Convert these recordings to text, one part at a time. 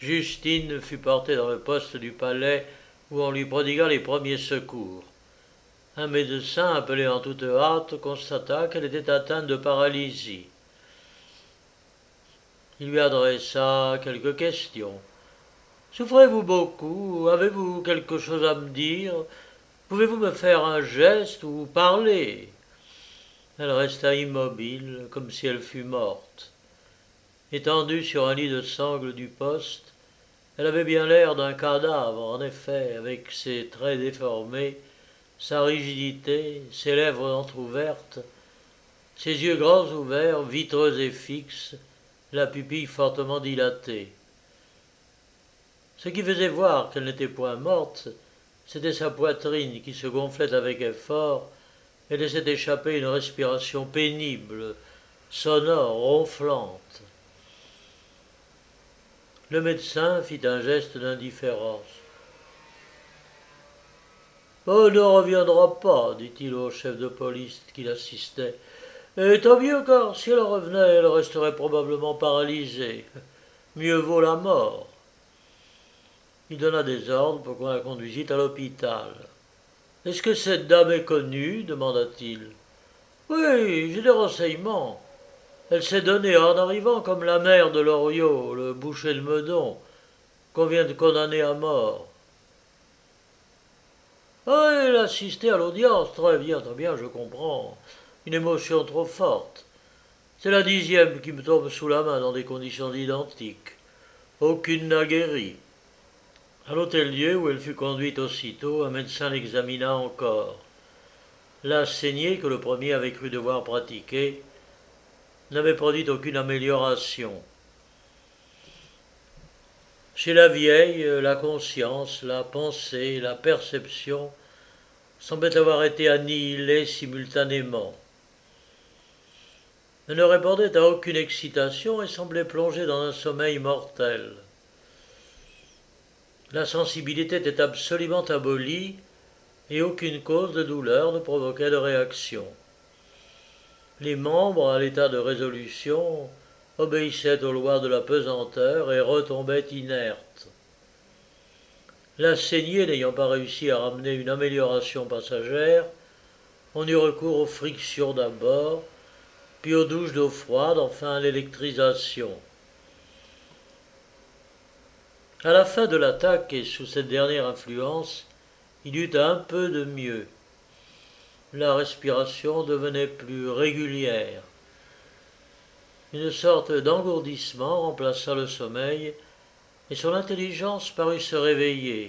Justine fut portée dans le poste du palais où on lui prodigua les premiers secours. Un médecin, appelé en toute hâte, constata qu'elle était atteinte de paralysie. Il lui adressa quelques questions. Souffrez-vous beaucoup? Avez-vous quelque chose à me dire? Pouvez-vous me faire un geste ou parler? Elle resta immobile, comme si elle fût morte. Étendue sur un lit de sangle du poste, elle avait bien l'air d'un cadavre, en effet, avec ses traits déformés, sa rigidité, ses lèvres entr'ouvertes, ses yeux grands ouverts, vitreux et fixes, la pupille fortement dilatée. Ce qui faisait voir qu'elle n'était point morte, c'était sa poitrine qui se gonflait avec effort et laissait échapper une respiration pénible, sonore, ronflante. Le médecin fit un geste d'indifférence. « Elle ne reviendra pas, dit-il au chef de police qui l'assistait. Et tant mieux, car si elle revenait, elle resterait probablement paralysée. Mieux vaut la mort. » Il donna des ordres pour qu'on la conduisît à l'hôpital. « Est-ce que cette dame est connue ?» demanda-t-il. « Oui, j'ai des renseignements. Elle s'est donnée en arrivant comme la mère de Loriot, le boucher de Meudon, qu'on vient de condamner à mort. » « Ah, elle assistait à l'audience. Très bien, je comprends. Une émotion trop forte. C'est la 10e qui me tombe sous la main dans des conditions identiques. Aucune n'a guéri. » À l'hôtel-Dieu, où elle fut conduite aussitôt, un médecin l'examina encore. La saignée que le premier avait cru devoir pratiquer n'avait produit aucune amélioration. Chez la vieille, la conscience, la pensée, la perception semblaient avoir été annihilées simultanément. Elle ne répondait à aucune excitation et semblait plongée dans un sommeil mortel. La sensibilité était absolument abolie et aucune cause de douleur ne provoquait de réaction. Les membres, à l'état de résolution, obéissaient aux lois de la pesanteur et retombaient inertes. La saignée n'ayant pas réussi à ramener une amélioration passagère, on eut recours aux frictions d'abord, puis aux douches d'eau froide, enfin à l'électrisation. À la fin de l'attaque et sous cette dernière influence, il eut un peu de mieux. La respiration devenait plus régulière. Une sorte d'engourdissement remplaça le sommeil et son intelligence parut se réveiller.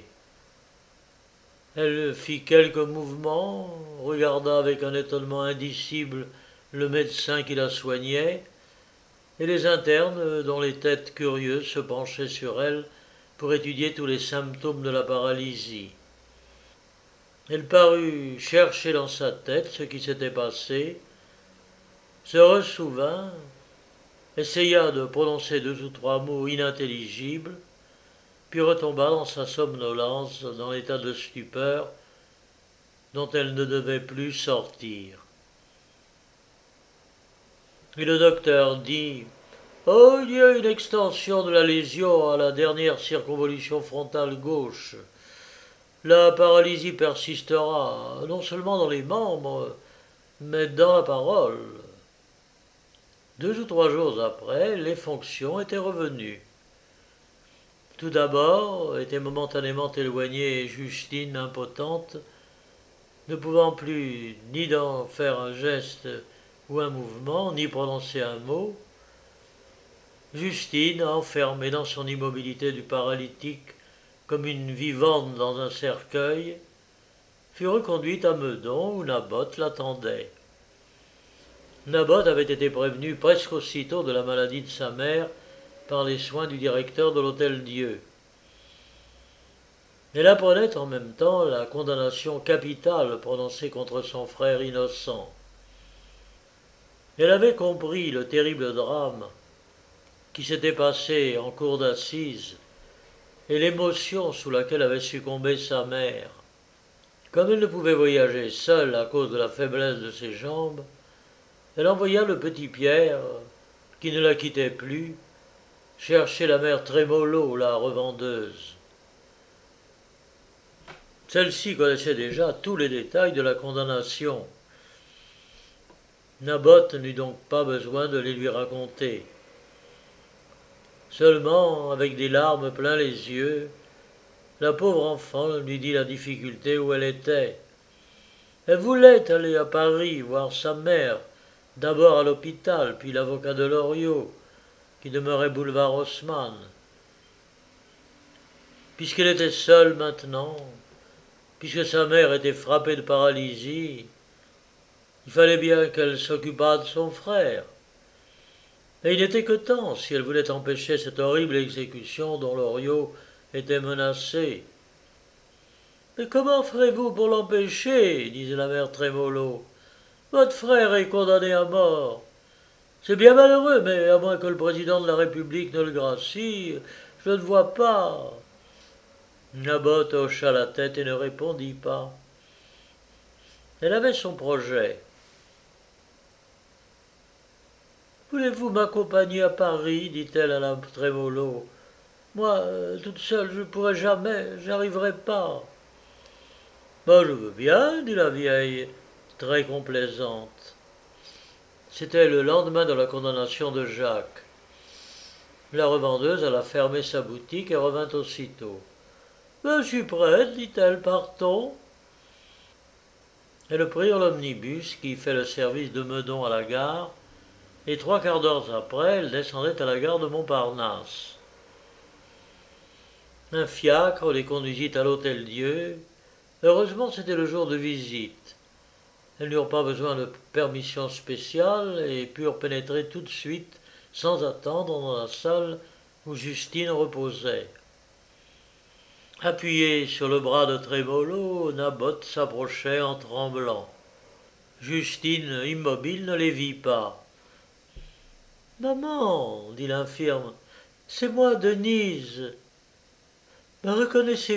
Elle fit quelques mouvements, regarda avec un étonnement indicible le médecin qui la soignait et les internes dont les têtes curieuses se penchaient sur elle pour étudier tous les symptômes de la paralysie. Elle parut chercher dans sa tête ce qui s'était passé, se ressouvint, essaya de prononcer 2 ou 3 mots inintelligibles, puis retomba dans sa somnolence, dans l'état de stupeur dont elle ne devait plus sortir. Et le docteur dit « Oh, il y a une extension de la lésion à la dernière circonvolution frontale gauche. La paralysie persistera, non seulement dans les membres, mais dans la parole. » 2 ou 3 jours après, les fonctions étaient revenues. Tout d'abord était momentanément éloignée Justine impotente, ne pouvant plus ni d'en faire un geste ou un mouvement, ni prononcer un mot. Justine, enfermée dans son immobilité du paralytique comme une vivante dans un cercueil, fut reconduite à Meudon où Naboth l'attendait. Naboth avait été prévenu presque aussitôt de la maladie de sa mère par les soins du directeur de l'Hôtel-Dieu. Elle apprenait en même temps la condamnation capitale prononcée contre son frère innocent. Elle avait compris le terrible drame qui s'était passé en cour d'assises et l'émotion sous laquelle avait succombé sa mère. Comme elle ne pouvait voyager seule à cause de la faiblesse de ses jambes, elle envoya le petit Pierre, qui ne la quittait plus, chercher la mère Trémolo, la revendeuse. Celle-ci connaissait déjà tous les détails de la condamnation. Naboth n'eut donc pas besoin de les lui raconter. Seulement, avec des larmes plein les yeux, la pauvre enfant lui dit la difficulté où elle était. Elle voulait aller à Paris voir sa mère, d'abord à l'hôpital, puis l'avocat de Loriot, qui demeurait boulevard Haussmann. Puisqu'elle était seule maintenant, puisque sa mère était frappée de paralysie, il fallait bien qu'elle s'occupât de son frère. Et il n'était que temps si elle voulait empêcher cette horrible exécution dont Loriot était menacé. Mais comment ferez-vous pour l'empêcher disait la mère Trémolo. Votre frère est condamné à mort. C'est bien malheureux, mais à moins que le président de la République ne le gracie, je ne vois pas. Naboth hocha la tête et ne répondit pas. Elle avait son projet. Voulez-vous m'accompagner à Paris dit-elle à la Trémolo. Moi, toute seule, je ne pourrai jamais, j'arriverai pas. Ben, je veux bien, dit la vieille, très complaisante. C'était le lendemain de la condamnation de Jacques. La revendeuse alla fermer sa boutique et revint aussitôt. Je suis prête, dit-elle, partons. Elles prirent l'omnibus qui fait le service de Meudon à la gare, et 3/4 d'heure après, elles descendaient à la gare de Montparnasse. Un fiacre les conduisit à l'Hôtel-Dieu. Heureusement, c'était le jour de visite. Elles n'eurent pas besoin de permission spéciale et purent pénétrer tout de suite, sans attendre, dans la salle où Justine reposait. Appuyé sur le bras de Trémolo, Naboth s'approchait en tremblant. Justine, immobile, ne les vit pas. « Maman, dit l'infirme, c'est moi, Denise. Me reconnaissez-vous »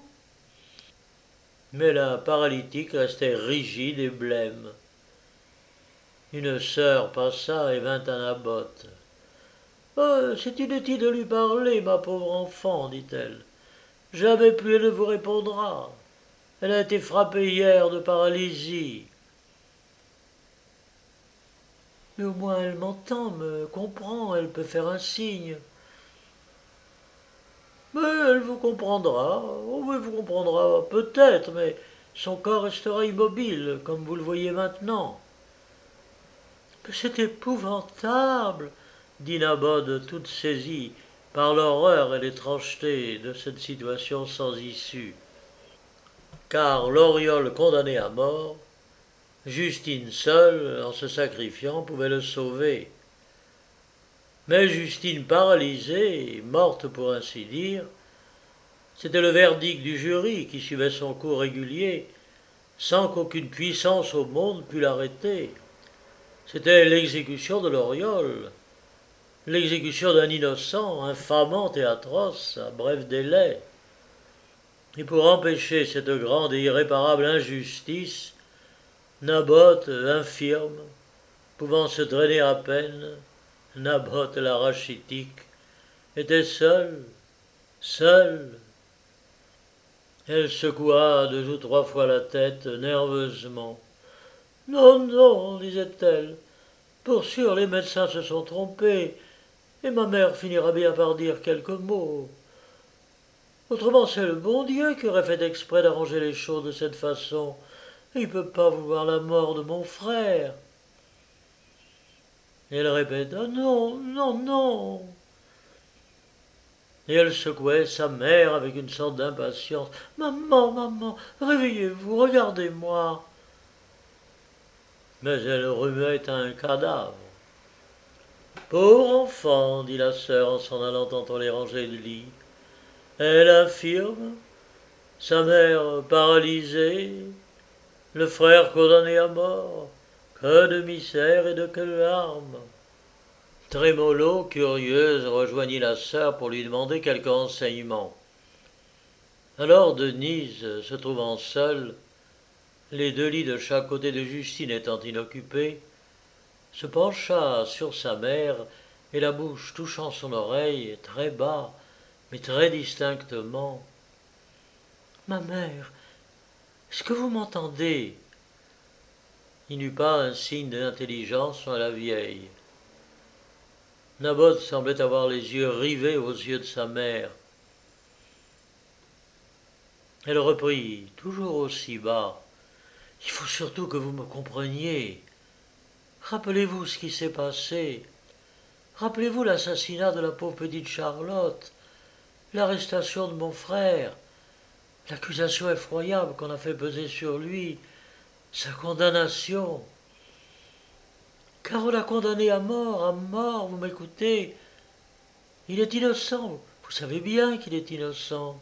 Mais la paralytique restait rigide et blême. Une sœur passa et vint à Naboth. « Oh, c'est inutile de lui parler, ma pauvre enfant, dit-elle. Jamais plus elle ne vous répondra. Elle a été frappée hier de paralysie. » Mais au moins elle m'entend, me comprend, elle peut faire un signe. Mais elle vous comprendra, oh oui, vous comprendra peut-être, mais son corps restera immobile, comme vous le voyez maintenant. Mais c'est épouvantable, dit Naboth, toute saisie par l'horreur et l'étrangeté de cette situation sans issue. Car Loriol condamné à mort, Justine seule, en se sacrifiant, pouvait le sauver. Mais Justine paralysée, morte pour ainsi dire, c'était le verdict du jury qui suivait son cours régulier, sans qu'aucune puissance au monde pût l'arrêter. C'était l'exécution de Loriol, l'exécution d'un innocent, infamante et atroce, à bref délai. Et pour empêcher cette grande et irréparable injustice, Naboth, infirme, pouvant se drainer à peine, Naboth la rachitique, était seule. Elle secoua 2 ou 3 fois la tête nerveusement. Non, non, disait-elle, pour sûr les médecins se sont trompés, et ma mère finira bien par dire quelques mots. Autrement, c'est le bon Dieu qui aurait fait exprès d'arranger les choses de cette façon. Il ne peut pas vouloir la mort de mon frère. Et elle répéta non, non, non. Et elle secouait sa mère avec une sorte d'impatience. Maman, maman, réveillez-vous, regardez-moi. Mais elle remuait un cadavre. Pauvre enfant, dit la sœur en s'en allant entre les rangées de lits. Elle infirme, sa mère paralysée, le frère condamné à mort. Que de misère et de que de larmes. Trémolo, curieuse, rejoignit la sœur pour lui demander quelques renseignements. Alors Denise, se trouvant seule, les 2 lits de chaque côté de Justine étant inoccupés, se pencha sur sa mère et la bouche touchant son oreille, très bas, mais très distinctement. « Ma mère, est-ce que vous m'entendez ?» Il n'eut pas un signe d'intelligence à la vieille. Naboth semblait avoir les yeux rivés aux yeux de sa mère. Elle reprit, toujours aussi bas. « Il faut surtout que vous me compreniez. Rappelez-vous ce qui s'est passé. Rappelez-vous l'assassinat de la pauvre petite Charlotte, l'arrestation de mon frère, l'accusation effroyable qu'on a fait peser sur lui, sa condamnation. Car on l'a condamné à mort, vous m'écoutez. Il est innocent, vous savez bien qu'il est innocent.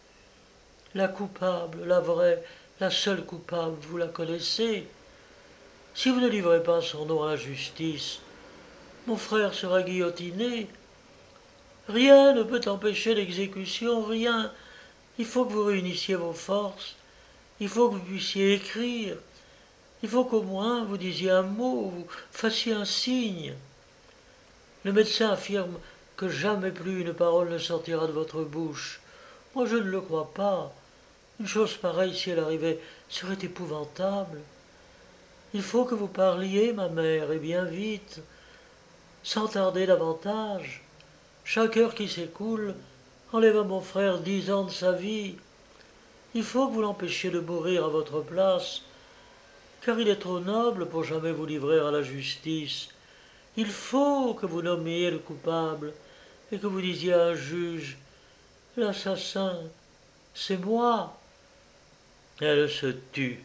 La coupable, la vraie, la seule coupable, vous la connaissez. Si vous ne livrez pas son nom à la justice, mon frère sera guillotiné. Rien ne peut empêcher l'exécution, rien. Il faut que vous réunissiez vos forces. Il faut que vous puissiez écrire. Il faut qu'au moins vous disiez un mot, vous fassiez un signe. Le médecin affirme que jamais plus une parole ne sortira de votre bouche. Moi, je ne le crois pas. Une chose pareille, si elle arrivait, serait épouvantable. Il faut que vous parliez, ma mère, et bien vite, sans tarder davantage. Chaque heure qui s'écoule enlève à mon frère 10 ans de sa vie. Il faut que vous l'empêchiez de mourir à votre place, car il est trop noble pour jamais vous livrer à la justice. Il faut que vous nommiez le coupable, et que vous disiez à un juge, « L'assassin, c'est moi. » Elle se tut.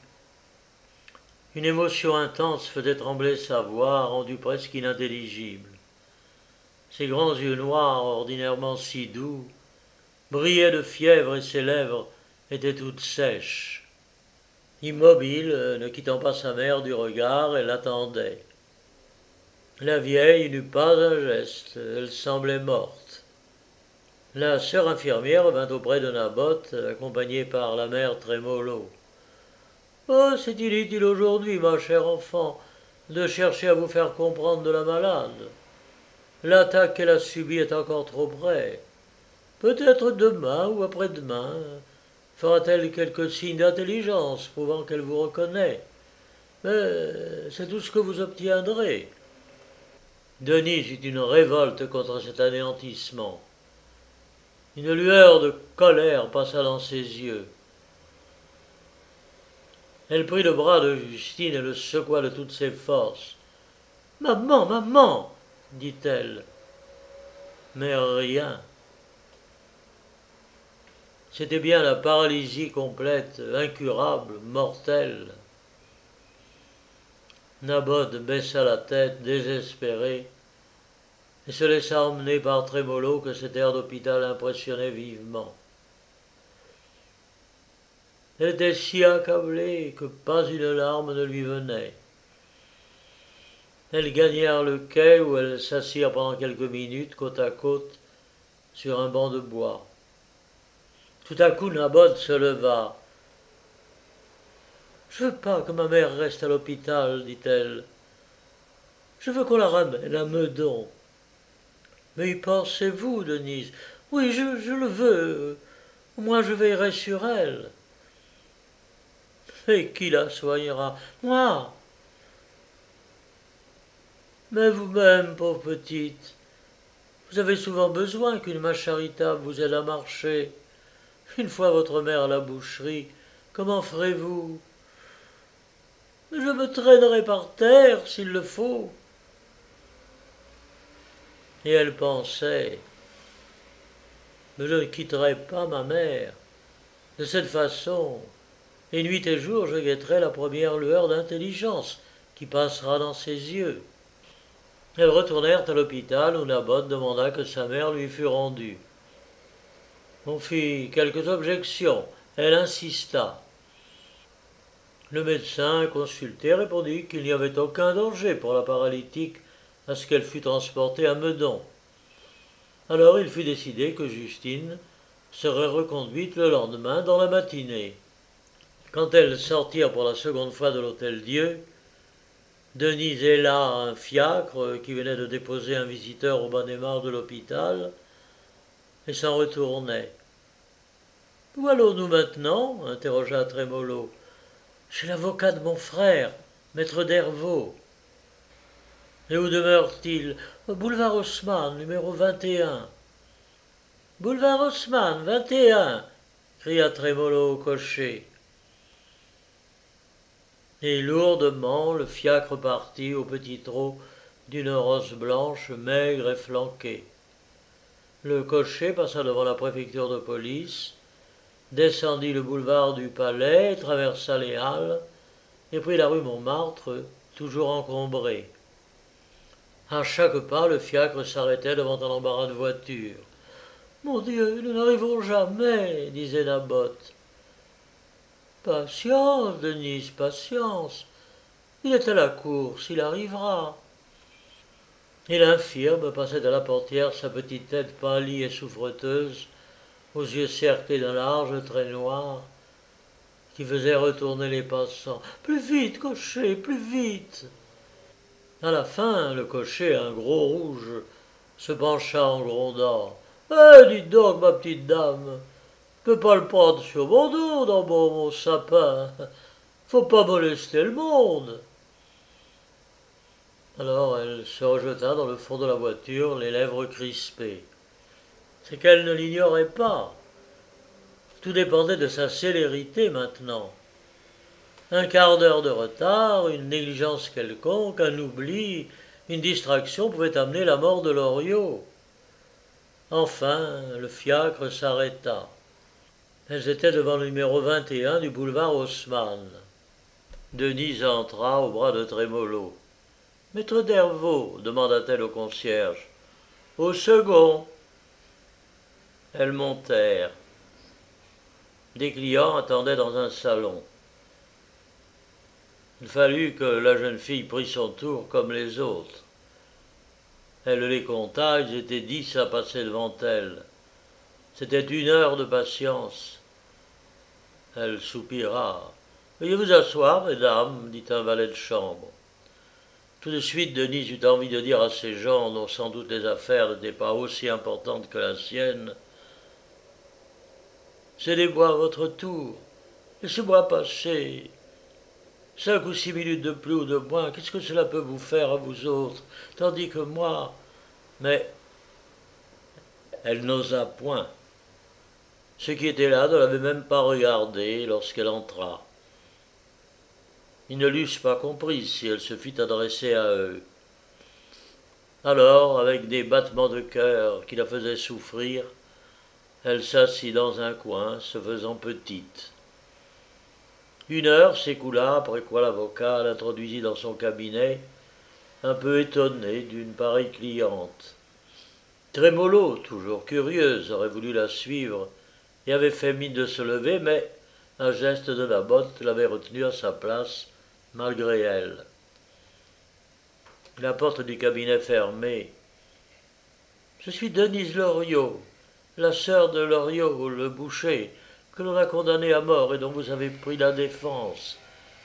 Une émotion intense faisait trembler sa voix, rendue presque inintelligible. Ses grands yeux noirs, ordinairement si doux, brillaient de fièvre et ses lèvres étaient toutes sèches. Immobile, ne quittant pas sa mère du regard, elle attendait. La vieille n'eut pas un geste, elle semblait morte. La sœur infirmière vint auprès de Naboth, accompagnée par la mère Trémolo. « Oh, c'est inutile aujourd'hui, ma chère enfant, de chercher à vous faire comprendre de la malade. L'attaque qu'elle a subie est encore trop près. Peut-être demain ou après-demain fera-t-elle quelques signes d'intelligence prouvant qu'elle vous reconnaît. Mais c'est tout ce que vous obtiendrez. » Denise eut une révolte contre cet anéantissement. Une lueur de colère passa dans ses yeux. Elle prit le bras de Justine et le secoua de toutes ses forces. « Maman, maman !» dit-elle. Mais rien. C'était bien la paralysie complète, incurable, mortelle. Naboth baissa la tête, désespéré, et se laissa emmener par Trémolo que cet air d'hôpital impressionnait vivement. Elle était si accablée que pas une larme ne lui venait. Elles gagnèrent le quai où elles s'assirent pendant quelques minutes côte à côte sur un banc de bois. Tout à coup, Naboth se leva. « Je veux pas que ma mère reste à l'hôpital, dit-elle. Je veux qu'on la ramène à Meudon. »« Mais y pensez-vous, Denise ? » ?»« Oui, je le veux. Au moins je veillerai sur elle. »« Et qui la soignera ? » ?»« Moi. »« Mais vous-même, pauvre petite, vous avez souvent besoin qu'une main charitable vous aide à marcher. Une fois votre mère à la boucherie, comment ferez-vous ? » ?»« Je me traînerai par terre s'il le faut. » Et elle pensait, « Mais je ne quitterai pas ma mère. De cette façon, et nuit et jour, je guetterai la première lueur d'intelligence qui passera dans ses yeux. » Elles retournèrent à l'hôpital où Naboth demanda que sa mère lui fût rendue. On fit quelques objections. Elle insista. Le médecin consulté répondit qu'il n'y avait aucun danger pour la paralytique à ce qu'elle fût transportée à Meudon. Alors il fut décidé que Justine serait reconduite le lendemain dans la matinée. Quand elles sortirent pour la seconde fois de l'Hôtel-Dieu, Denise est là, un fiacre qui venait de déposer un visiteur au bas des mares de l'hôpital, et s'en retournait. Où allons-nous maintenant interrogea Trémolo. Chez l'avocat de mon frère, maître Dervaux. Et où demeure-t-il? Boulevard Haussmann, numéro 21. Boulevard Haussmann, 21, cria Trémolo au cocher. Et lourdement le fiacre partit au petit trot d'une rosse blanche maigre et flanquée. Le cocher passa devant la préfecture de police, descendit le boulevard du Palais, traversa les Halles et prit la rue Montmartre, toujours encombrée. À chaque pas, le fiacre s'arrêtait devant un embarras de voitures. Mon Dieu, nous n'arriverons jamais, disait Naboth. Patience, Denise, patience. Il est à la course, il arrivera. Et l'infirme passait à la portière sa petite tête pâlie et souffreteuse, aux yeux cerclés d'un large trait noir, qui faisait retourner les passants. Plus vite, cocher, plus vite. À la fin, le cocher, un gros rouge, se pencha en grondant. Dites donc, ma petite dame, je peux pas le prendre sur mon dos dans mon sapin. Faut pas molester le monde. Alors elle se rejeta dans le fond de la voiture, les lèvres crispées. C'est qu'elle ne l'ignorait pas. Tout dépendait de sa célérité maintenant. Un quart d'heure de retard, une négligence quelconque, un oubli, une distraction pouvaient amener la mort de Loriot. Enfin, le fiacre s'arrêta. Elles étaient devant le numéro 21 du boulevard Haussmann. Denise entra au bras de Trémolo. Maître Dervaux, demanda-t-elle au concierge. Au second. Elles montèrent. Des clients attendaient dans un salon. Il fallut que la jeune fille prît son tour comme les autres. Elle les compta, ils étaient 10 à passer devant elle. C'était 1 heure de patience. Elle soupira. Veuillez vous asseoir, mesdames, dit un valet de chambre. Tout de suite, Denise eut envie de dire à ces gens, dont sans doute les affaires n'étaient pas aussi importantes que la sienne, cédez-moi à votre tour, laissez-moi passer. 5 ou 6 minutes de plus ou de moins, qu'est-ce que cela peut vous faire à vous autres, tandis que moi... Mais elle n'osa point. Ceux qui étaient là ne l'avaient même pas regardée lorsqu'elle entra. Ils ne l'eussent pas comprise si elle se fit adresser à eux. Alors, avec des battements de cœur qui la faisaient souffrir, elle s'assit dans un coin, se faisant petite. 1 heure s'écoula, après quoi l'avocat l'introduisit dans son cabinet, un peu étonné d'une pareille cliente. Trémolo, toujours curieuse, aurait voulu la suivre et avait fait mine de se lever, mais un geste de Naboth l'avait retenue à sa place, malgré elle. La porte du cabinet fermée. Je suis Denise Loriot, la sœur de Loriot, le boucher, que l'on a condamné à mort et dont vous avez pris la défense,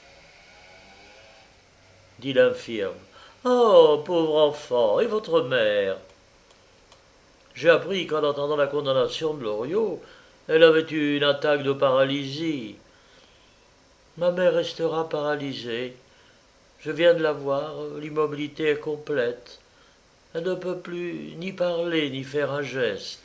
dit l'infirme. Oh, pauvre enfant, et votre mère? J'ai appris qu'en entendant la condamnation de Loriot, elle avait eu une attaque de paralysie. Ma mère restera paralysée. Je viens de la voir, l'immobilité est complète. Elle ne peut plus ni parler ni faire un geste.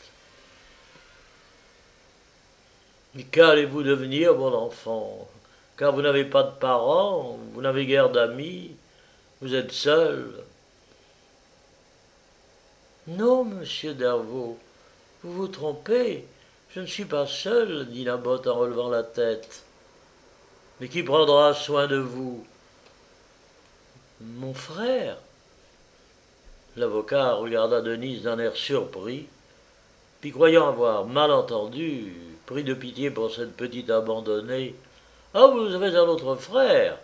Mais qu'allez-vous devenir, mon enfant? Car vous n'avez pas de parents, vous n'avez guère d'amis, vous êtes seul. Non, monsieur Dervaux, vous vous trompez. Je ne suis pas seul, dit Naboth en relevant la tête. Mais qui prendra soin de vous? Mon frère. L'avocat regarda Denise d'un air surpris, puis croyant avoir mal entendu, pris de pitié pour cette petite abandonnée. Ah, vous avez un autre frère?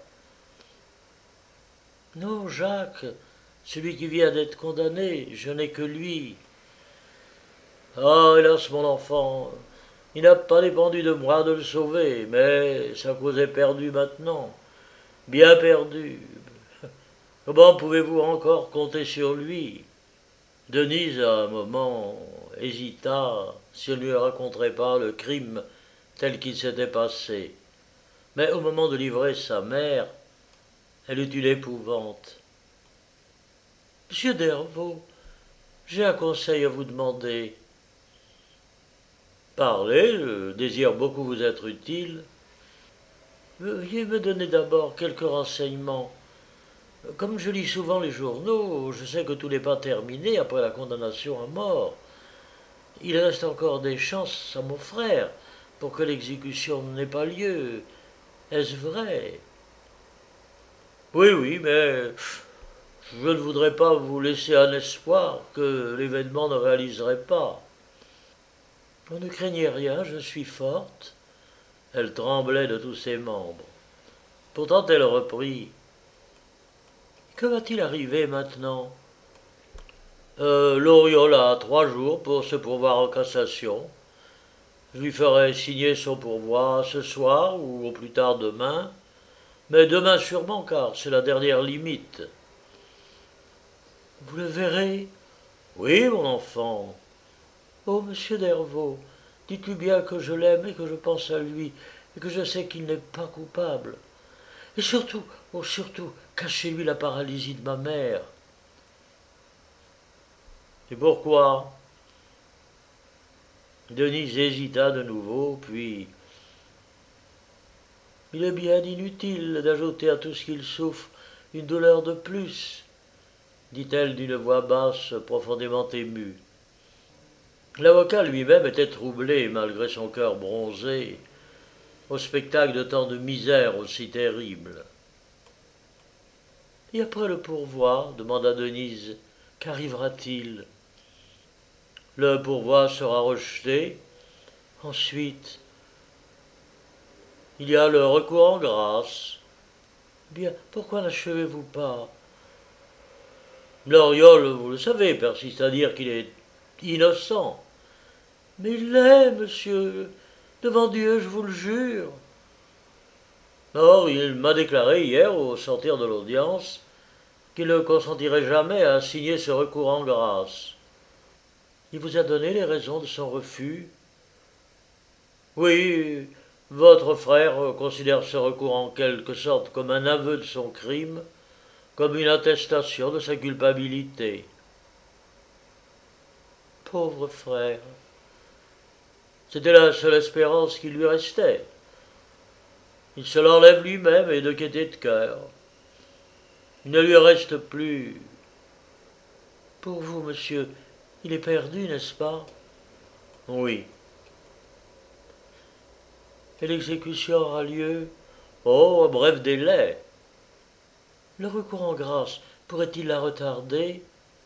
Non, Jacques, celui qui vient d'être condamné, je n'ai que lui. Ah, hélas, mon enfant, il n'a pas dépendu de moi de le sauver, mais sa cause est perdue maintenant, bien perdue. Comment pouvez-vous encore compter sur lui? Denise, à un moment, hésita si elle ne lui raconterait pas le crime tel qu'il s'était passé. Mais au moment de livrer sa mère, elle eut une épouvante. Monsieur Dervaux, j'ai un conseil à vous demander. Parlez, je désire beaucoup vous être utile. Veuillez me donner d'abord quelques renseignements. Comme je lis souvent les journaux, je sais que tout n'est pas terminé après la condamnation à mort. Il reste encore des chances à mon frère pour que l'exécution n'ait pas lieu. Est-ce vrai? Oui, oui, mais je ne voudrais pas vous laisser un espoir que l'événement ne réaliserait pas. Vous ne craignez rien, je suis forte. Elle tremblait de tous ses membres. Pourtant elle reprit. Que va-t-il arriver maintenant? Loriol a 3 jours pour se pourvoir en cassation. Je lui ferai signer son pourvoi ce soir ou au plus tard demain, mais demain sûrement car c'est la dernière limite. Vous le verrez? Oui, mon enfant. Oh, monsieur Dervaux, dites-lui bien que je l'aime et que je pense à lui et que je sais qu'il n'est pas coupable. Et surtout, oh surtout, cachez-lui la paralysie de ma mère. Et pourquoi? Denise hésita de nouveau, puis il est bien inutile d'ajouter à tout ce qu'il souffre une douleur de plus, dit-elle d'une voix basse profondément émue. L'avocat lui-même était troublé, malgré son cœur bronzé, au spectacle de tant de misère aussi terrible. Et après le pourvoi, demanda Denise, qu'arrivera-t-il? Le pourvoi sera rejeté. Ensuite, il y a le recours en grâce. Bien, pourquoi n'achevez-vous pas? Loriol, vous le savez, persiste à dire qu'il est innocent. Mais il l'est, monsieur. Devant Dieu, je vous le jure. Or, il m'a déclaré hier, au sortir de l'audience, qu'il ne consentirait jamais à signer ce recours en grâce. Il vous a donné les raisons de son refus? Oui, votre frère considère ce recours en quelque sorte comme un aveu de son crime, comme une attestation de sa culpabilité. Pauvre frère. C'était la seule espérance qui lui restait. Il se l'enlève lui-même et de gaieté de cœur. Il ne lui reste plus. Pour vous, monsieur, il est perdu, n'est-ce pas? Oui. Et l'exécution aura lieu? Oh, à bref délai. Le recours en grâce pourrait-il la retarder?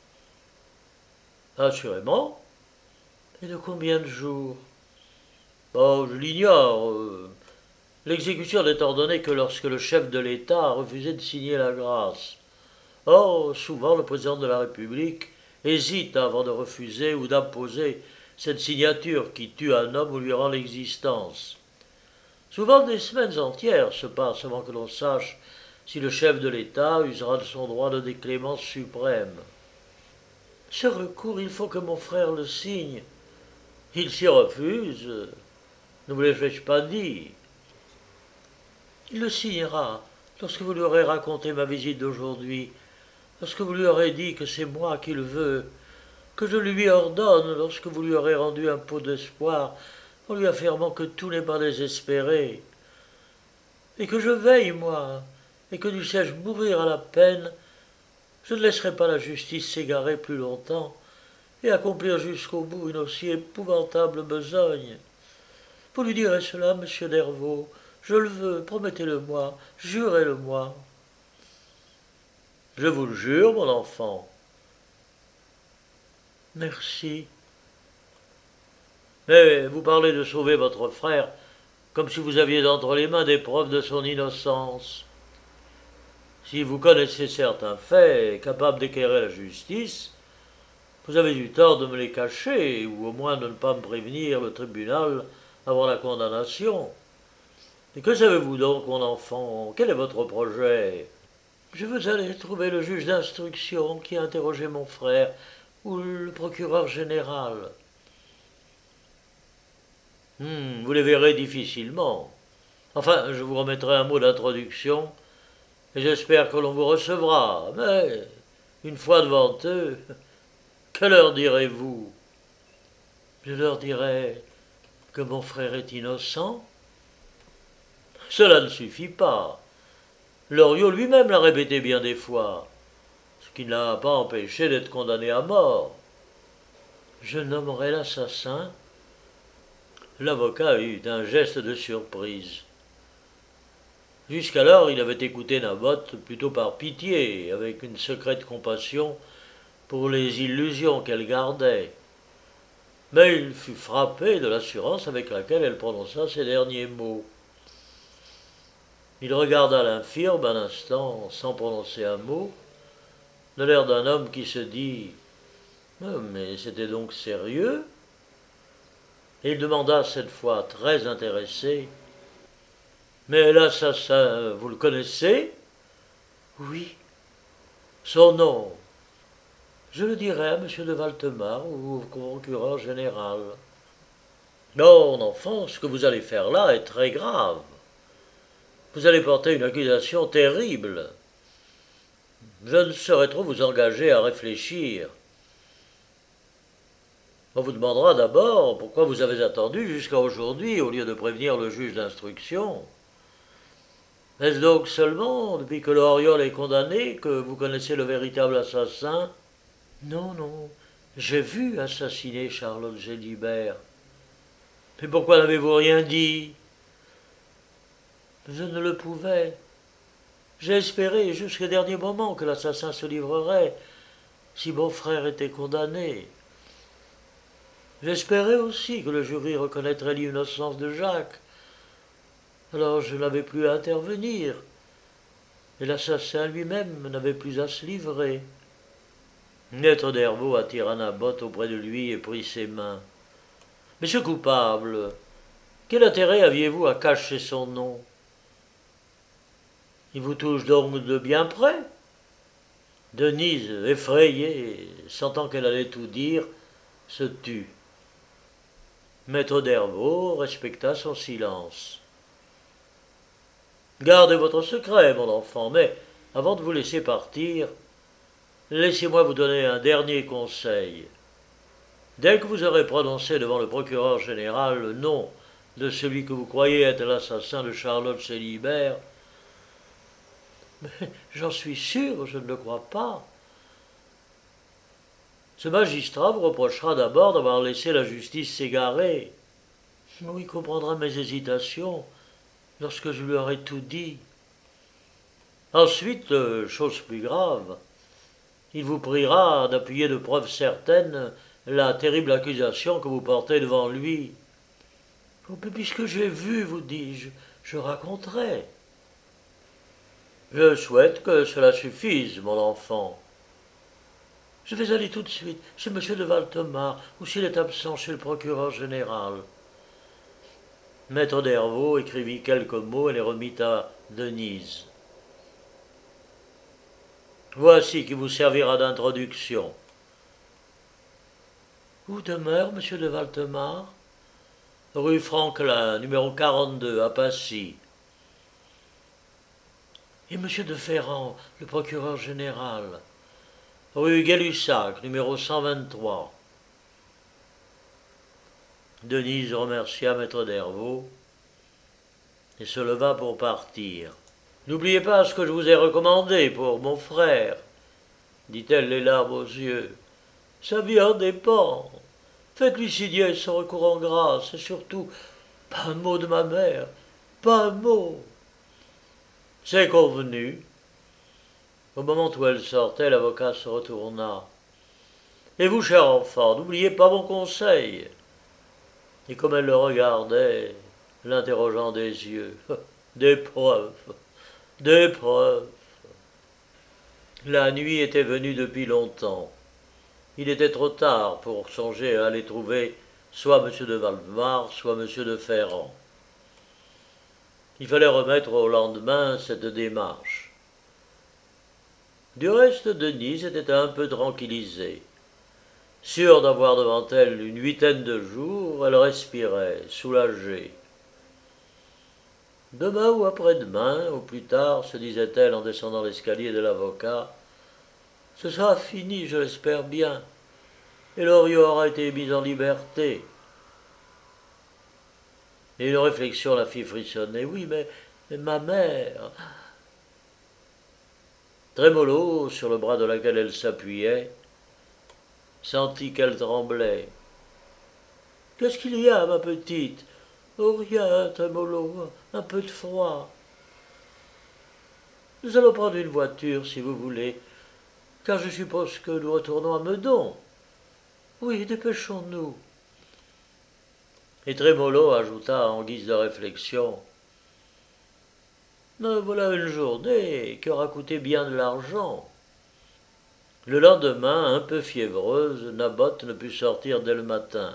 Assurément. Et de combien de jours? Oh, je l'ignore. L'exécution n'est ordonnée que lorsque le chef de l'État a refusé de signer la grâce. Or, souvent, le président de la République hésite avant de refuser ou d'apposer cette signature qui tue un homme ou lui rend l'existence. Souvent, des semaines entières se passent avant que l'on sache si le chef de l'État usera de son droit de déclémence suprême. Ce recours, il faut que mon frère le signe. Il s'y refuse. Ne vous l'ai-je pas dit? Il le signera lorsque vous lui aurez raconté ma visite d'aujourd'hui, lorsque vous lui aurez dit que c'est moi qui le veux, que je lui ordonne lorsque vous lui aurez rendu un pot d'espoir en lui affirmant que tout n'est pas désespéré, et que je veille, moi, et que dussé-je mourir à la peine, je ne laisserai pas la justice s'égarer plus longtemps et accomplir jusqu'au bout une aussi épouvantable besogne. Vous lui direz cela, monsieur Dervaux. Je le veux, promettez-le-moi, jurez-le-moi. Je vous le jure, mon enfant. Merci. Mais vous parlez de sauver votre frère comme si vous aviez entre les mains des preuves de son innocence. Si vous connaissez certains faits capables d'éclairer la justice, vous avez eu tort de me les cacher, ou au moins de ne pas me prévenir le tribunal avant la condamnation. Et que savez-vous donc, mon enfant? Quel est votre projet? Je veux aller trouver le juge d'instruction qui a interrogé mon frère, ou le procureur général. Vous les verrez difficilement. Enfin, je vous remettrai un mot d'introduction, et j'espère que l'on vous recevra. Mais, une fois devant eux, que leur direz-vous? Je leur dirai que mon frère est innocent. Cela ne suffit pas. Loriot lui-même l'a répété bien des fois, ce qui ne l'a pas empêché d'être condamné à mort. Je nommerai l'assassin. L'avocat eut un geste de surprise. Jusqu'alors, il avait écouté Naboth plutôt par pitié, avec une secrète compassion pour les illusions qu'elle gardait. Mais il fut frappé de l'assurance avec laquelle elle prononça ces derniers mots. Il regarda l'infirme un instant sans prononcer un mot, de l'air d'un homme qui se dit « Mais c'était donc sérieux ?» Et il demanda cette fois très intéressé « Mais l'assassin, vous le connaissez ?»« Oui. »« Son nom ?»« Je le dirai à M. de Valtemar ou au procureur général. »« Non, enfant, ce que vous allez faire là est très grave. Vous allez porter une accusation terrible. Je ne saurais trop vous engager à réfléchir. On vous demandera d'abord pourquoi vous avez attendu jusqu'à aujourd'hui au lieu de prévenir le juge d'instruction. Est-ce donc seulement depuis que Loriol est condamné que vous connaissez le véritable assassin? Non, non, j'ai vu assassiner Charlotte Gélibert. Mais pourquoi n'avez-vous rien dit? Je ne le pouvais. J'ai espéré jusqu'au dernier moment que l'assassin se livrerait si mon frère était condamné. J'espérais aussi que le jury reconnaîtrait l'innocence de Jacques. Alors je n'avais plus à intervenir, et l'assassin lui-même n'avait plus à se livrer. Maître d'Hervaux attira Naboth auprès de lui et prit ses mains. « Monsieur coupable, quel intérêt aviez-vous à cacher son nom? Il vous touche donc de bien près ?» Denise, effrayée, sentant qu'elle allait tout dire, se tut. Maître d'Hervaux respecta son silence. « Gardez votre secret, mon enfant, mais avant de vous laisser partir, laissez-moi vous donner un dernier conseil. Dès que vous aurez prononcé devant le procureur général le nom de celui que vous croyez être l'assassin de Charlotte Gélibert, mais j'en suis sûr, je ne le crois pas. Ce magistrat vous reprochera d'abord d'avoir laissé la justice s'égarer. Il comprendra mes hésitations lorsque je lui aurai tout dit. Ensuite, chose plus grave, il vous priera d'appuyer de preuves certaines la terrible accusation que vous portez devant lui. Puisque j'ai vu, vous dis-je, je raconterai. Je souhaite que cela suffise, mon enfant. Je vais aller tout de suite chez M. de Valtemar, ou s'il est absent chez le procureur général. Maître d'Hervaux écrivit quelques mots et les remit à Denise. Voici qui vous servira d'introduction. Où demeure M. de Valtemar? Rue Franklin, numéro 42, à Passy. Et M. de Ferrand, le procureur général? Rue Gay-Lussac, numéro 123. Denise remercia Maître d'Hervaux et se leva pour partir. N'oubliez pas ce que je vous ai recommandé pour mon frère, dit-elle les larmes aux yeux. Sa vie en dépend. Faites-lui signer son recours en grâce, et surtout, pas un mot de ma mère, pas un mot. C'est convenu. Au moment où elle sortait, l'avocat se retourna. Et vous, cher enfant, n'oubliez pas mon conseil. Et comme elle le regardait, l'interrogeant des yeux, des preuves, des preuves. La nuit était venue depuis longtemps. Il était trop tard pour songer à aller trouver soit M. de Valtemar, soit M. de Ferrand. Il fallait remettre au lendemain cette démarche. Du reste, Denise était un peu tranquillisée. Sûre d'avoir devant elle une huitaine de jours, elle respirait, soulagée. Demain ou après-demain, au plus tard, se disait-elle en descendant l'escalier de l'avocat, ce sera fini, je l'espère bien, et Loriot aura été mis en liberté. Et une réflexion la fit frissonner. Oui, mais ma mère. Trémolo, sur le bras de laquelle elle s'appuyait, sentit qu'elle tremblait. Qu'est-ce qu'il y a, ma petite? Oh, rien, Trémolo, un peu de froid. Nous allons prendre une voiture, si vous voulez, car je suppose que nous retournons à Meudon. Oui, dépêchons-nous. Et Trémolo ajouta en guise de réflexion. Me voilà une journée qui aura coûté bien de l'argent. Le lendemain, un peu fiévreuse, Naboth ne put sortir dès le matin.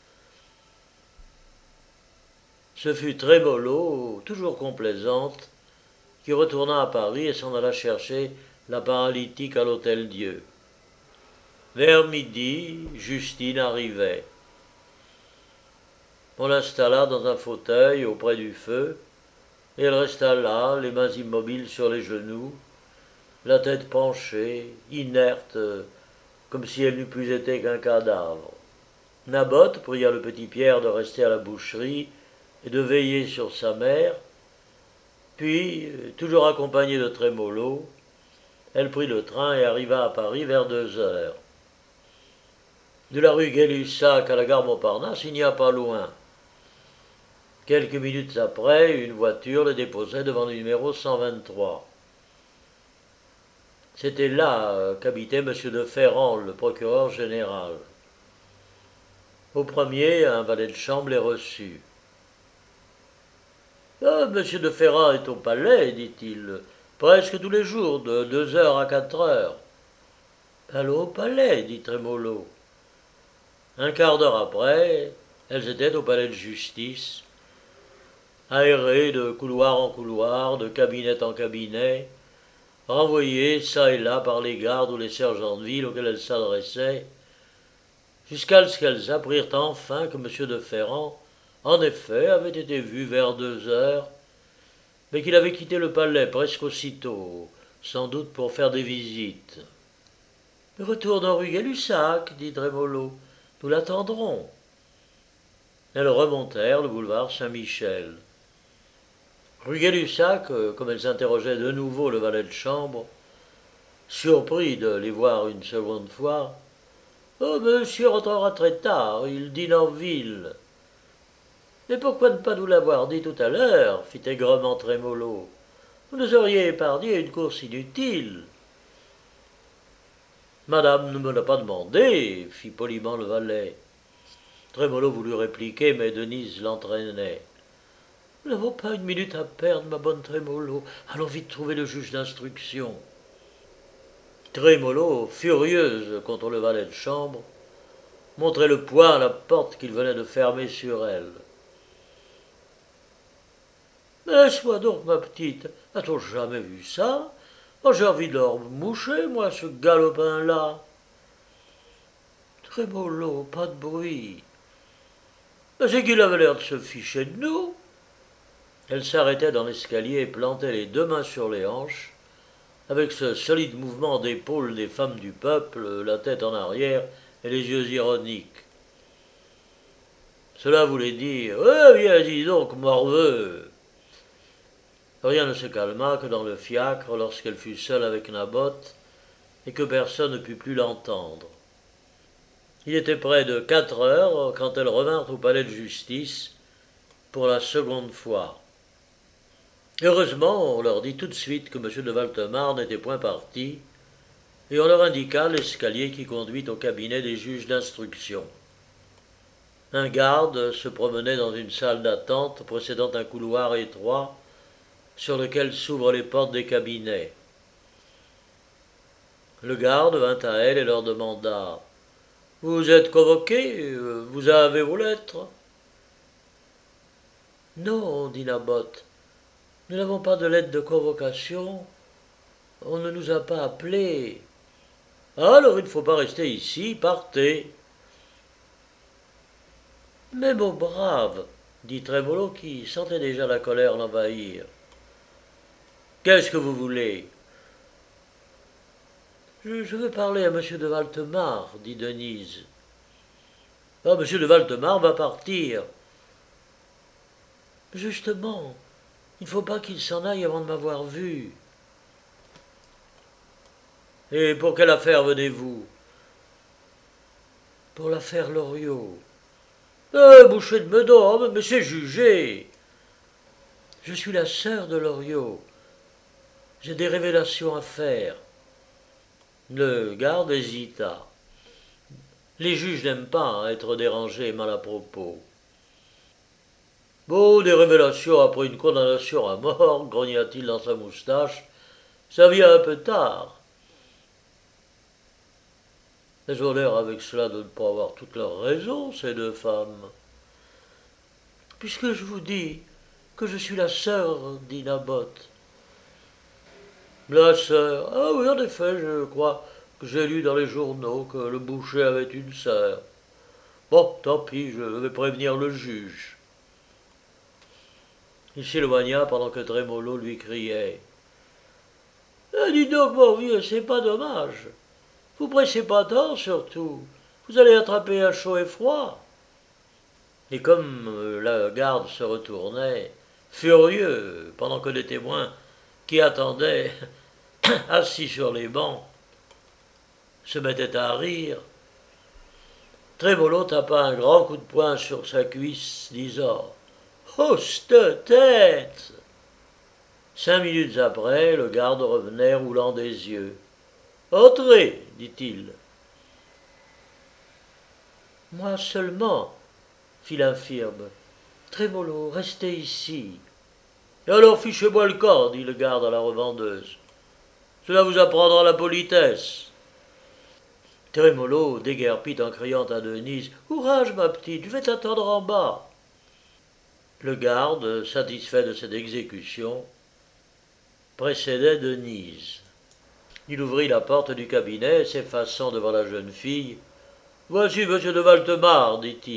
Ce fut Trémolo, toujours complaisante, qui retourna à Paris et s'en alla chercher la paralytique à l'Hôtel-Dieu. Vers midi, Justine arrivait. On l'installa dans un fauteuil auprès du feu, et elle resta là, les mains immobiles sur les genoux, la tête penchée, inerte, comme si elle n'eût plus été qu'un cadavre. Naboth pria le petit Pierre de rester à la boucherie et de veiller sur sa mère, puis, toujours accompagnée de Trémolo, elle prit le train et arriva à Paris vers 2 heures. De la rue Gay-Lussac à la gare Montparnasse, il n'y a pas loin. Quelques minutes après, une voiture le déposait devant le numéro 123. C'était là qu'habitait M. de Ferrand, le procureur général. Au premier, un valet de chambre les reçut. Ah, M. de Ferrand est au palais, dit-il, presque tous les jours, de 2 heures à 4 heures. Allons au palais, dit Trémolo. Un quart d'heure après, elles étaient au palais de justice, aérées de couloir en couloir, de cabinet en cabinet, renvoyées çà et là par les gardes ou les sergents de ville auxquels elles s'adressaient, jusqu'à ce qu'elles apprirent enfin que M. de Ferrand, en effet, avait été vu vers 2 heures, mais qu'il avait quitté le palais presque aussitôt, sans doute pour faire des visites. « Retournons rue Gay-Lussac, dit Trémolo. Nous l'attendrons. Elles remontèrent le boulevard Saint-Michel. Rue Gay-Lussac, comme elles interrogeaient de nouveau le valet de chambre, surpris de les voir une seconde fois, « Oh, monsieur rentrera très tard, il dîne en ville. » « Mais pourquoi ne pas nous l'avoir dit tout à l'heure » fit aigrement Trémolo. « Vous nous auriez épargné une course inutile. » « Madame ne me l'a pas demandé, » fit poliment le valet. Trémolo voulut répliquer, mais Denise l'entraînait. « Nous n'avons pas une minute à perdre, ma bonne Trémolo. Allons vite trouver le juge d'instruction. » Trémolo, furieuse contre le valet de chambre, montrait le poing à la porte qu'il venait de fermer sur elle. « Laisse-moi donc, ma petite. A-t-on jamais vu ça? Oh, j'ai envie de leur moucher, moi, ce galopin-là. » Trémolo, pas de bruit. « Mais c'est qu'il avait l'air de se ficher de nous. » Elle s'arrêtait dans l'escalier et plantait les deux mains sur les hanches, avec ce solide mouvement d'épaule des femmes du peuple, la tête en arrière et les yeux ironiques. Cela voulait dire « Eh bien, dis donc, morveux !» Rien ne se calma que dans le fiacre lorsqu'elle fut seule avec Naboth et que personne ne put plus l'entendre. Il était près de 4 heures quand elles revinrent au palais de justice pour la seconde fois. Heureusement, on leur dit tout de suite que M. de Valtemar n'était point parti, et on leur indiqua l'escalier qui conduit au cabinet des juges d'instruction. Un garde se promenait dans une salle d'attente précédant un couloir étroit sur lequel s'ouvrent les portes des cabinets. Le garde vint à elle et leur demanda « Vous êtes convoqués? Vous avez vos lettres ?» ?»« Non, dit Naboth, nous n'avons pas de lettre de convocation. » On ne nous a pas appelés. Alors il ne faut pas rester ici, partez. Mais mon brave, dit Trémolo qui sentait déjà la colère l'envahir. Qu'est-ce que vous voulez? Je veux parler à monsieur de Valtemar, dit Denise. Ah, monsieur de Valtemar va partir. Justement, il ne faut pas qu'il s'en aille avant de m'avoir vu. Et pour quelle affaire venez-vous? Pour l'affaire Loriot. Boucher de Meudon, mais c'est jugé. Je suis la sœur de Loriot. J'ai des révélations à faire. Le garde hésita. Les juges n'aiment pas être dérangés mal à propos. Bon, des révélations après une condamnation à mort, grogna-t-il dans sa moustache. Ça vient un peu tard. Elles ont l'air avec cela de ne pas avoir toutes leurs raisons, ces deux femmes. Puisque je vous dis que je suis la sœur, dit Naboth. La sœur. Ah oui, en effet, je crois que j'ai lu dans les journaux que le boucher avait une sœur. Bon, tant pis, je vais prévenir le juge. Il s'éloigna pendant que Trémolo lui criait. Dis donc, mon vieux, c'est pas dommage. Vous pressez pas tant, surtout. Vous allez attraper un chaud et froid. Et comme la garde se retournait, furieux, pendant que les témoins qui attendaient, assis sur les bancs, se mettaient à rire, Trémolo tapa un grand coup de poing sur sa cuisse, disant « Oh, cette tête !» 5 minutes après, le garde revenait roulant des yeux. « Entrez, dit-il. »« Moi seulement, fit l'infirme. Trémolo, restez ici. »« Et alors fichez-moi le camp, dit le garde à la revendeuse. Cela vous apprendra la politesse. » Trémolo déguerpit en criant à Denise « Courage, ma petite, je vais t'attendre en bas. » Le garde, satisfait de cette exécution, précédait Denise. Il ouvrit la porte du cabinet, s'effaçant devant la jeune fille. « Voici monsieur de Valtemar, dit-il. »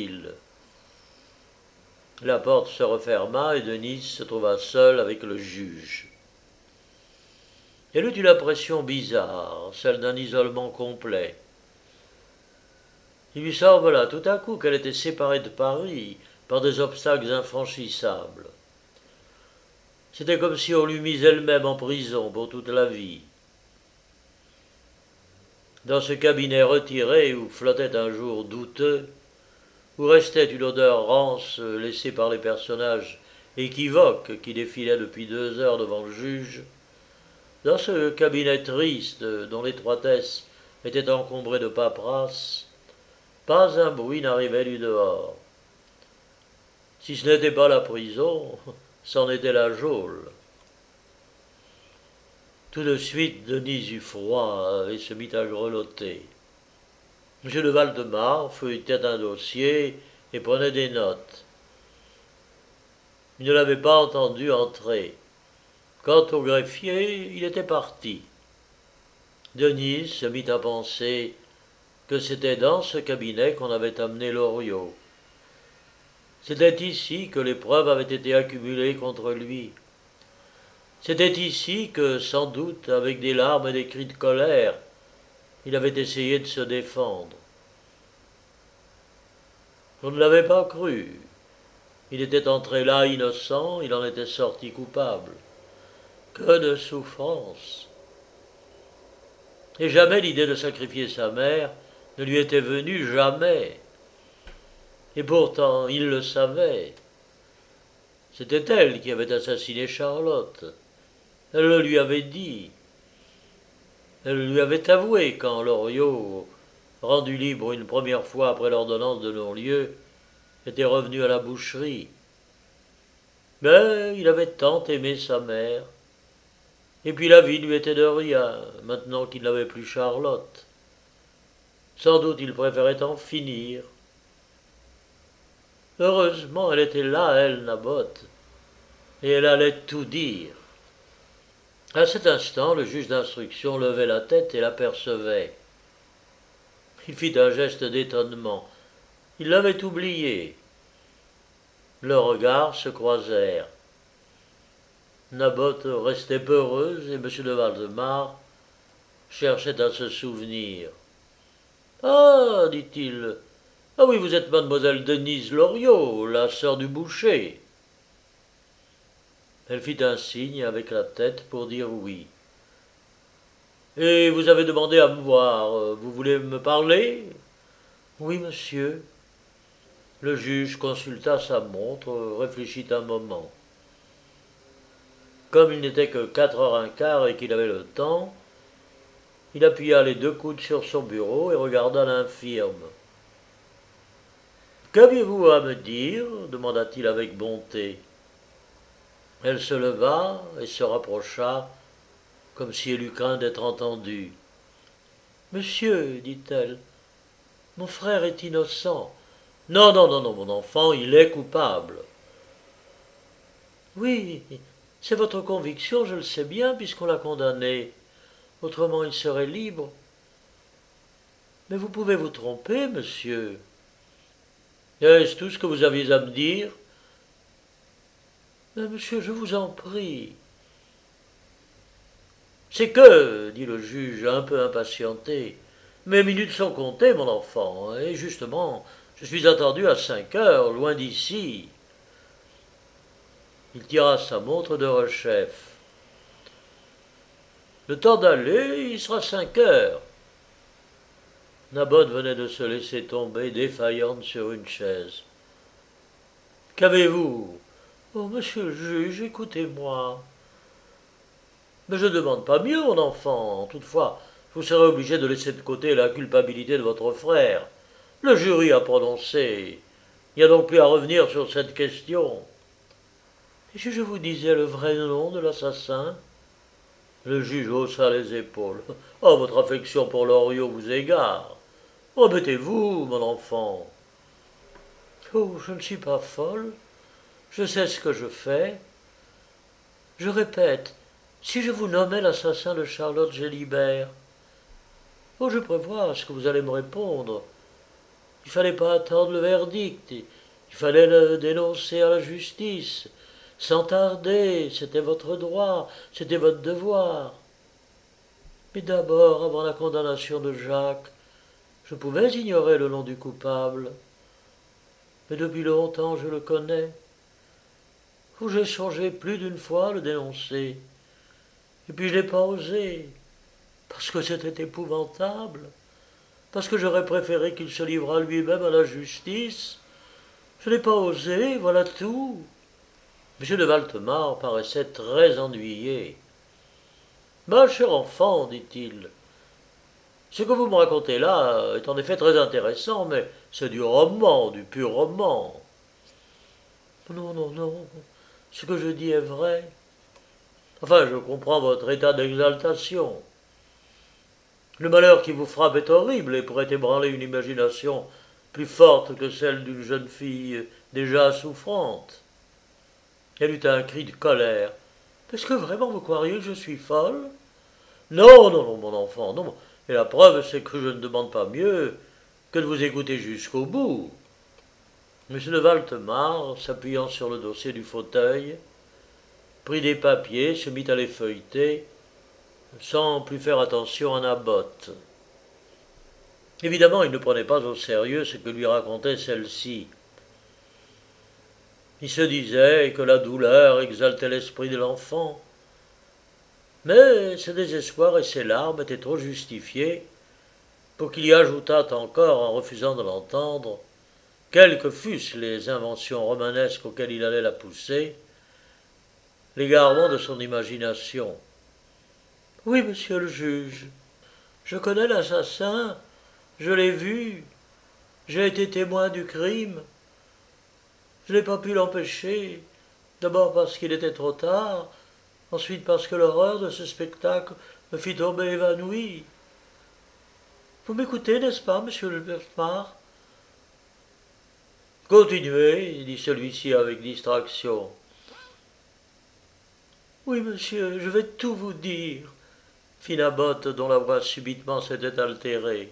La porte se referma et Denise se trouva seule avec le juge. Elle eut une impression bizarre, celle d'un isolement complet. Il lui sembla tout à coup qu'elle était séparée de Paris par des obstacles infranchissables. C'était comme si on l'eût mise elle-même en prison pour toute la vie. Dans ce cabinet retiré où flottait un jour douteux, où restait une odeur rance laissée par les personnages équivoques qui défilaient depuis 2 heures devant le juge, dans ce cabinet triste dont l'étroitesse était encombrée de paperasses, pas un bruit n'arrivait du dehors. Si ce n'était pas la prison, c'en était la geôle. Tout de suite, Denise eut froid et se mit à grelotter. M. de Valtemar feuilletait un dossier et prenait des notes. Il ne l'avait pas entendu entrer. Quant au greffier, il était parti. Denise se mit à penser que c'était dans ce cabinet qu'on avait amené Loriot. C'était ici que les preuves avaient été accumulées contre lui. C'était ici que, sans doute, avec des larmes et des cris de colère, il avait essayé de se défendre. On ne l'avait pas cru. Il était entré là innocent, il en était sorti coupable. Que de souffrance! Et jamais l'idée de sacrifier sa mère ne lui était venue, jamais. Et pourtant, il le savait. C'était elle qui avait assassiné Charlotte. Elle le lui avait dit. Elle lui avait avoué quand Loriot, rendu libre une première fois après l'ordonnance de non-lieu, était revenu à la boucherie. Mais il avait tant aimé sa mère. Et puis la vie lui était de rien, maintenant qu'il n'avait plus Charlotte. Sans doute il préférait en finir. Heureusement, elle était là, elle, Naboth, et elle allait tout dire. À cet instant, le juge d'instruction levait la tête et l'apercevait. Il fit un geste d'étonnement. Il l'avait oublié. Leurs regards se croisèrent. Naboth restait peureuse et M. de Valdemar cherchait à se souvenir. Ah, dit-il. Ah oui, vous êtes mademoiselle Denise Loriot, la sœur du boucher. Elle fit un signe avec la tête pour dire oui. Et vous avez demandé à me voir. Vous voulez me parler? Oui, monsieur. Le juge consulta sa montre, réfléchit un moment. Comme il n'était que 4h15 et qu'il avait le temps, il appuya les 2 coudes sur son bureau et regarda l'infirme. Qu'aviez-vous à me dire? Demanda-t-il avec bonté. Elle se leva et se rapprocha, comme si elle eût craint d'être entendue. Monsieur, dit-elle, mon frère est innocent. Non, non, non, non, mon enfant, il est coupable. Oui, c'est votre conviction, je le sais bien, puisqu'on l'a condamné. Autrement, il serait libre. Mais vous pouvez vous tromper, monsieur. Est-ce tout ce que vous aviez à me dire? Mais monsieur, je vous en prie. C'est que, dit le juge, un peu impatienté, mes minutes sont comptées, mon enfant, et justement, je suis attendu à 5h, loin d'ici. Il tira sa montre de rechef. Le temps d'aller, il sera 5h. Naboth venait de se laisser tomber défaillante sur une chaise. Qu'avez-vous? Oh, monsieur le juge, écoutez-moi. Mais je ne demande pas mieux, mon enfant. Toutefois, vous serez obligé de laisser de côté la culpabilité de votre frère. Le jury a prononcé. Il n'y a donc plus à revenir sur cette question. Et si je vous disais le vrai nom de l'assassin? Le juge haussa les épaules. Oh, votre affection pour Loriot vous égare. Remettez-vous, mon enfant. Oh, je ne suis pas folle. Je sais ce que je fais. Je répète, si je vous nommais l'assassin de Charlotte Gélibert, oh, je prévois ce que vous allez me répondre. Il ne fallait pas attendre le verdict, il fallait le dénoncer à la justice, sans tarder, c'était votre droit, c'était votre devoir. Mais d'abord, avant la condamnation de Jacques, je pouvais ignorer le nom du coupable. Mais depuis longtemps, je le connais. Où j'ai songé plus d'une fois à le dénoncer. Et puis je n'ai pas osé, parce que c'était épouvantable, parce que j'aurais préféré qu'il se livrât lui-même à la justice. Je n'ai pas osé, voilà tout. M. de Valdemar paraissait très ennuyé. Ma chère enfant, dit-il, ce que vous me racontez là est en effet très intéressant, mais c'est du roman, du pur roman. Non, non, non, ce que je dis est vrai. Enfin, je comprends votre état d'exaltation. Le malheur qui vous frappe est horrible et pourrait ébranler une imagination plus forte que celle d'une jeune fille déjà souffrante. Elle eut un cri de colère. Est-ce que vraiment vous croiriez que je suis folle? Non, non, non, mon enfant, non. Et la preuve, c'est que je ne demande pas mieux que de vous écouter jusqu'au bout. M. de Valdemar, s'appuyant sur le dossier du fauteuil, prit des papiers, se mit à les feuilleter, sans plus faire attention à Naboth. Évidemment, il ne prenait pas au sérieux ce que lui racontait celle-ci. Il se disait que la douleur exaltait l'esprit de l'enfant. Mais ses désespoirs et ses larmes étaient trop justifiés pour qu'il y ajoutât encore, en refusant de l'entendre, quelles que fussent les inventions romanesques auxquelles il allait la pousser, l'égarement de son imagination. Oui, monsieur le juge, je connais l'assassin, je l'ai vu, j'ai été témoin du crime. Je n'ai pas pu l'empêcher, d'abord parce qu'il était trop tard, ensuite parce que l'horreur de ce spectacle me fit tomber évanoui. Vous m'écoutez, n'est-ce pas, monsieur le Valdemar? Continuez, dit celui-ci avec distraction. Oui, monsieur, je vais tout vous dire, fit Naboth, dont la voix subitement s'était altérée.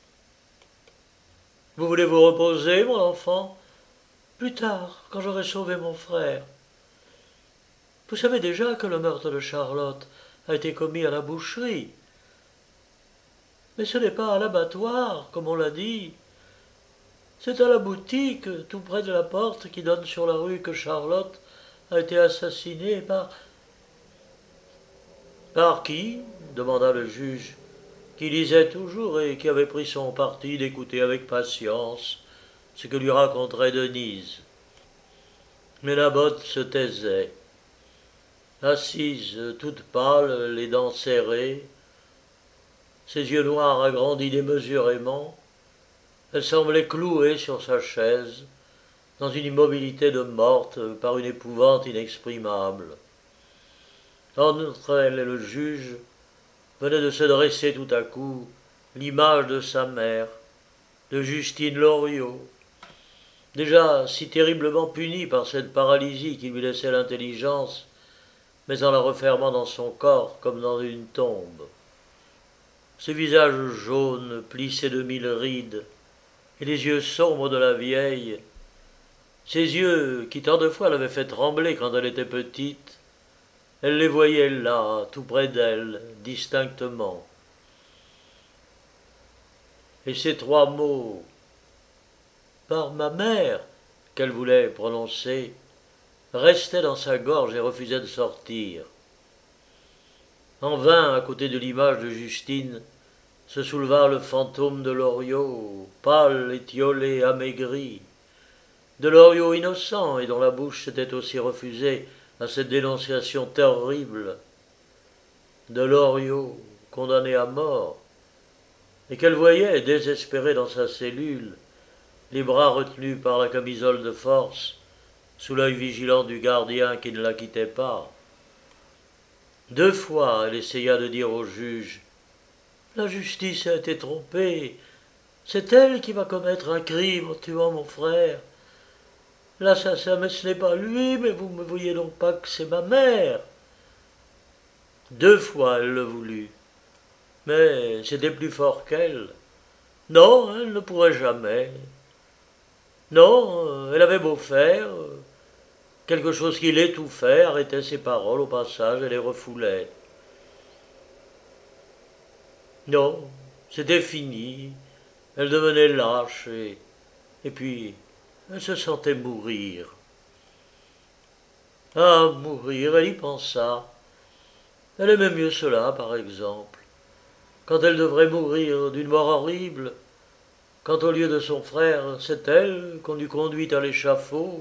Vous voulez vous reposer, mon enfant? Plus tard, quand j'aurai sauvé mon frère. Vous savez déjà que le meurtre de Charlotte a été commis à la boucherie. Mais ce n'est pas à l'abattoir, comme on l'a dit. C'est à la boutique, tout près de la porte qui donne sur la rue, que Charlotte a été assassinée par... Par qui? Demanda le juge, qui lisait toujours et qui avait pris son parti d'écouter avec patience ce que lui raconterait Denise. Mais Naboth se taisait. Assise, toute pâle, les dents serrées, ses yeux noirs agrandis démesurément, elle semblait clouée sur sa chaise, dans une immobilité de morte par une épouvante inexprimable. Entre elle et le juge venait de se dresser tout à coup l'image de sa mère, de Justine Loriot, déjà si terriblement punie par cette paralysie qui lui laissait l'intelligence, mais en la refermant dans son corps comme dans une tombe. Ce visage jaune, plissé de mille rides, et les yeux sombres de la vieille, ces yeux qui tant de fois l'avaient fait trembler quand elle était petite, elle les voyait là, tout près d'elle, distinctement. Et ces trois mots, par ma mère, qu'elle voulait prononcer, restaient dans sa gorge et refusaient de sortir. En vain, à côté de l'image de Justine, se souleva le fantôme de Loriot, pâle, étiolé, amaigri, de Loriot innocent et dont la bouche s'était aussi refusée à cette dénonciation terrible, de Loriot condamné à mort, et qu'elle voyait désespérée dans sa cellule, les bras retenus par la camisole de force, sous l'œil vigilant du gardien qui ne la quittait pas. 2 fois elle essaya de dire au juge: la justice a été trompée, c'est elle qui va commettre un crime en tuant mon frère. L'assassin, mais ce n'est pas lui, mais vous ne me voyez donc pas que c'est ma mère. 2 fois elle le voulut, mais c'était plus fort qu'elle. Non, elle ne pourrait jamais. Non, elle avait beau faire, quelque chose qui l'étouffait, arrêtait ses paroles au passage et les refoulait. Non, c'était fini, elle devenait lâche et puis elle se sentait mourir. Ah, mourir, elle y pensa. Elle aimait mieux cela, par exemple. Quand elle devrait mourir d'une mort horrible, quand au lieu de son frère, c'est elle qu'on eût conduite à l'échafaud.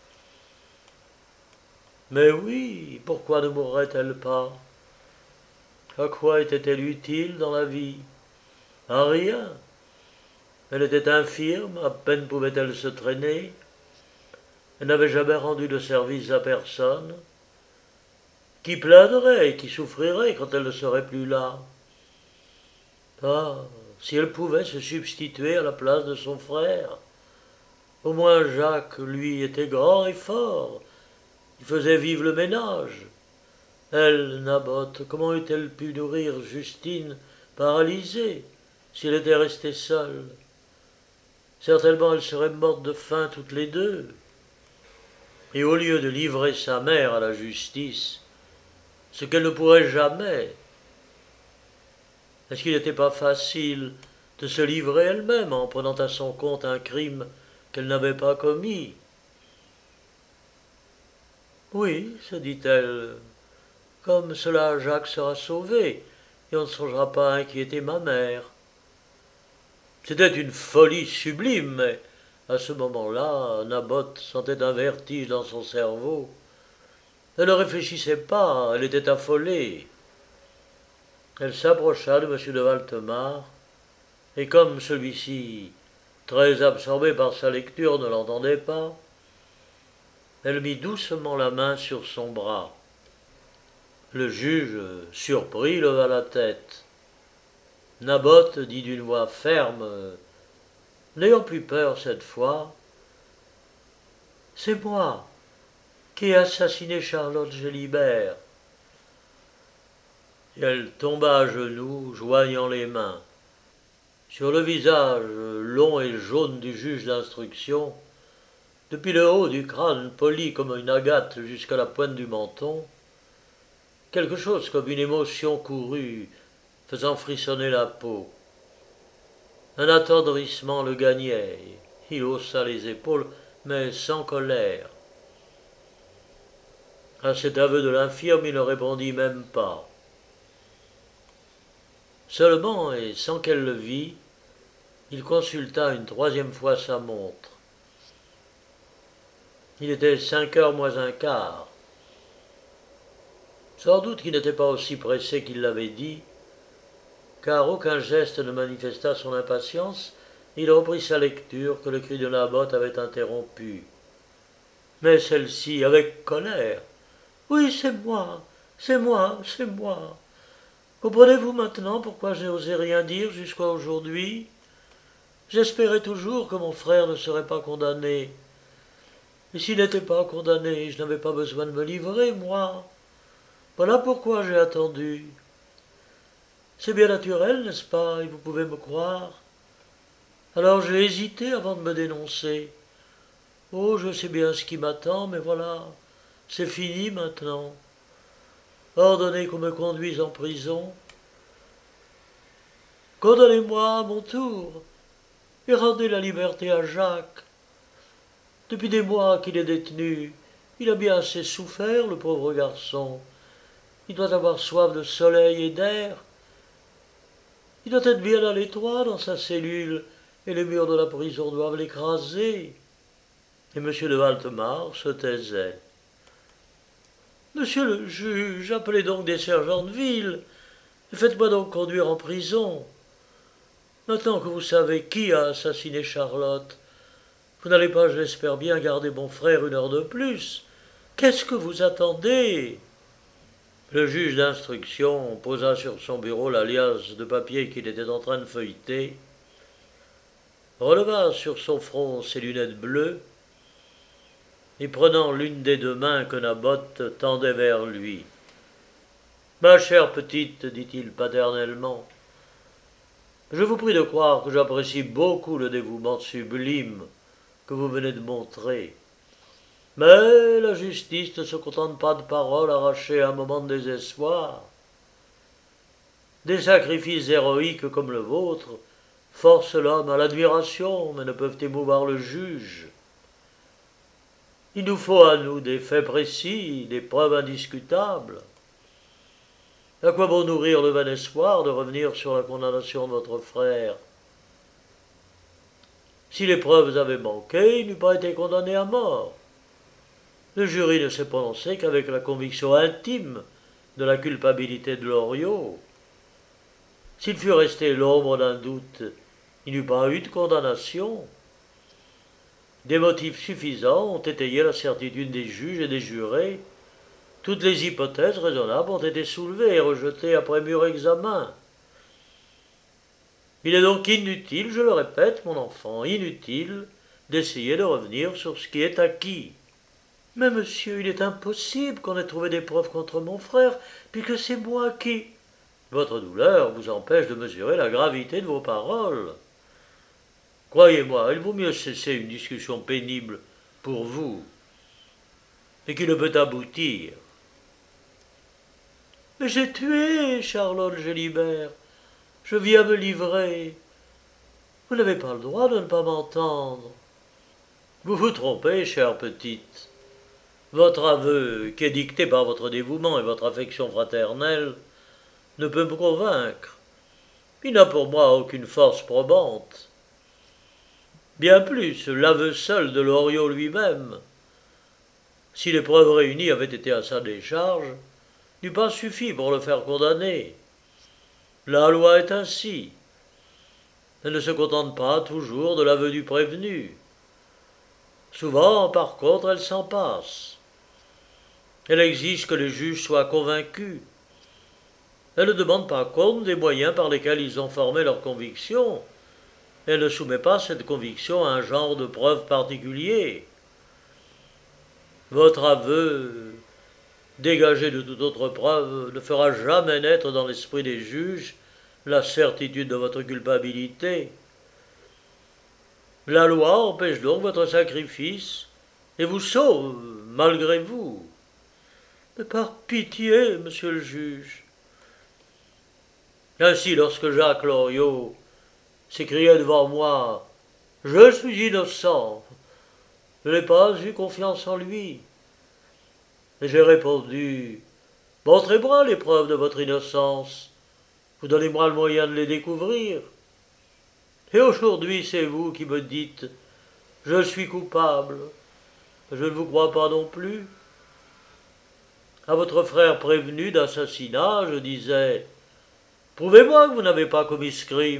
Mais oui, pourquoi ne mourrait-elle pas? À quoi était-elle utile dans la vie? À rien. Elle était infirme, à peine pouvait-elle se traîner. Elle n'avait jamais rendu de service à personne. Qui plaindrait et qui souffrirait quand elle ne serait plus là? Ah, si elle pouvait se substituer à la place de son frère. Au moins Jacques, lui, était grand et fort. Il faisait vivre le ménage. Elle, Naboth, comment eût-elle pu nourrir Justine, paralysée, si elle était restée seule? Certainement elle serait morte de faim toutes les deux. Et au lieu de livrer sa mère à la justice, ce qu'elle ne pourrait jamais, est-ce qu'il n'était pas facile de se livrer elle-même en prenant à son compte un crime qu'elle n'avait pas commis? Oui, se dit-elle, comme cela Jacques sera sauvé, et on ne songera pas à inquiéter ma mère. C'était une folie sublime, mais à ce moment-là, Naboth sentait un vertige dans son cerveau. Elle ne réfléchissait pas, elle était affolée. Elle s'approcha de M. de Valtemar, et comme celui-ci, très absorbé par sa lecture, ne l'entendait pas, elle mit doucement la main sur son bras. Le juge, surpris, leva la tête. Naboth dit d'une voix ferme, n'ayant plus peur cette fois: c'est moi qui ai assassiné Charlotte Gélibert. Et elle tomba à genoux, joignant les mains. Sur le visage long et jaune du juge d'instruction, depuis le haut du crâne poli comme une agate jusqu'à la pointe du menton, quelque chose comme une émotion courut, faisant frissonner la peau. Un attendrissement le gagnait. Il haussa les épaules, mais sans colère. À cet aveu de l'infirme, il ne répondit même pas. Seulement, et sans qu'elle le vît, il consulta une troisième fois sa montre. Il était 5 heures moins un quart. Sans doute qu'il n'était pas aussi pressé qu'il l'avait dit, car aucun geste ne manifesta son impatience. Il reprit sa lecture que le cri de la botte avait interrompue. Mais celle-ci, avec colère. Oui, c'est moi, c'est moi, c'est moi. Comprenez-vous maintenant pourquoi je n'osais rien dire jusqu'à aujourd'hui? J'espérais toujours que mon frère ne serait pas condamné. Et s'il n'était pas condamné, je n'avais pas besoin de me livrer, moi. Voilà pourquoi j'ai attendu. C'est bien naturel, n'est-ce pas, et vous pouvez me croire. Alors j'ai hésité avant de me dénoncer. Oh, je sais bien ce qui m'attend, mais voilà, c'est fini maintenant. Ordonnez qu'on me conduise en prison. Condamnez-moi à mon tour, et rendez la liberté à Jacques. Depuis des mois qu'il est détenu, il a bien assez souffert, le pauvre garçon. Il doit avoir soif de soleil et d'air. Il doit être bien à l'étroit dans sa cellule, et les murs de la prison doivent l'écraser. Et M. de Valtemar se taisait. Monsieur le juge, appelez donc des sergents de ville, et faites-moi donc conduire en prison. Maintenant que vous savez qui a assassiné Charlotte, vous n'allez pas, je l'espère bien, garder mon frère 1 heure de plus. Qu'est-ce que vous attendez? Le juge d'instruction posa sur son bureau la liasse de papier qu'il était en train de feuilleter, releva sur son front ses lunettes bleues, et prenant l'une des 2 mains que Naboth tendait vers lui. Ma chère petite, dit-il paternellement, je vous prie de croire que j'apprécie beaucoup le dévouement sublime que vous venez de montrer. Mais la justice ne se contente pas de paroles arrachées à un moment de désespoir. Des sacrifices héroïques comme le vôtre forcent l'homme à l'admiration, mais ne peuvent émouvoir le juge. Il nous faut à nous des faits précis, des preuves indiscutables. À quoi bon nourrir le vain espoir de revenir sur la condamnation de votre frère? Si les preuves avaient manqué, il n'eût pas été condamné à mort. Le jury ne s'est prononcé qu'avec la conviction intime de la culpabilité de Loriot. S'il fût resté l'ombre d'un doute, il n'y eût pas eu de condamnation. Des motifs suffisants ont étayé la certitude des juges et des jurés. Toutes les hypothèses raisonnables ont été soulevées et rejetées après mûr examen. Il est donc inutile, je le répète, mon enfant, inutile d'essayer de revenir sur ce qui est acquis. Mais monsieur, il est impossible qu'on ait trouvé des preuves contre mon frère, puisque c'est moi qui... Votre douleur vous empêche de mesurer la gravité de vos paroles. Croyez-moi, il vaut mieux cesser une discussion pénible pour vous, et qui ne peut aboutir. Mais j'ai tué Charlotte Gélibert. Je viens me livrer. Vous n'avez pas le droit de ne pas m'entendre. Vous vous trompez, chère petite. Votre aveu, qui est dicté par votre dévouement et votre affection fraternelle, ne peut me convaincre. Il n'a pour moi aucune force probante. Bien plus, l'aveu seul de Loriot lui-même, si les preuves réunies avaient été à sa décharge, n'eût pas suffi pour le faire condamner. La loi est ainsi. Elle ne se contente pas toujours de l'aveu du prévenu. Souvent, par contre, elle s'en passe. Elle exige que les juges soient convaincus. Elle ne demande pas compte des moyens par lesquels ils ont formé leur conviction. Elle ne soumet pas cette conviction à un genre de preuve particulier. Votre aveu dégagé de toute autre preuve, ne fera jamais naître dans l'esprit des juges la certitude de votre culpabilité. La loi empêche donc votre sacrifice et vous sauve, malgré vous. Mais par pitié, monsieur le juge. Ainsi, lorsque Jacques Loriot s'écriait devant moi « Je suis innocent », je n'ai pas eu confiance en lui. Et j'ai répondu « Montrez-moi les preuves de votre innocence, vous donnez-moi le moyen de les découvrir. » Et aujourd'hui, c'est vous qui me dites « Je suis coupable ». Je ne vous crois pas non plus. À votre frère prévenu d'assassinat, je disais « Prouvez-moi que vous n'avez pas commis ce crime ».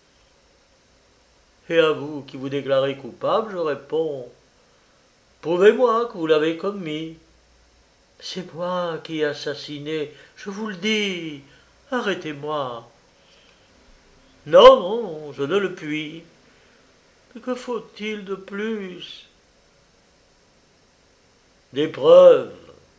Et à vous qui vous déclarez coupable, je réponds « Prouvez-moi que vous l'avez commis ». C'est moi qui ai assassiné, je vous le dis, arrêtez-moi. Non, non, je ne le puis. Mais que faut-il de plus? Des preuves.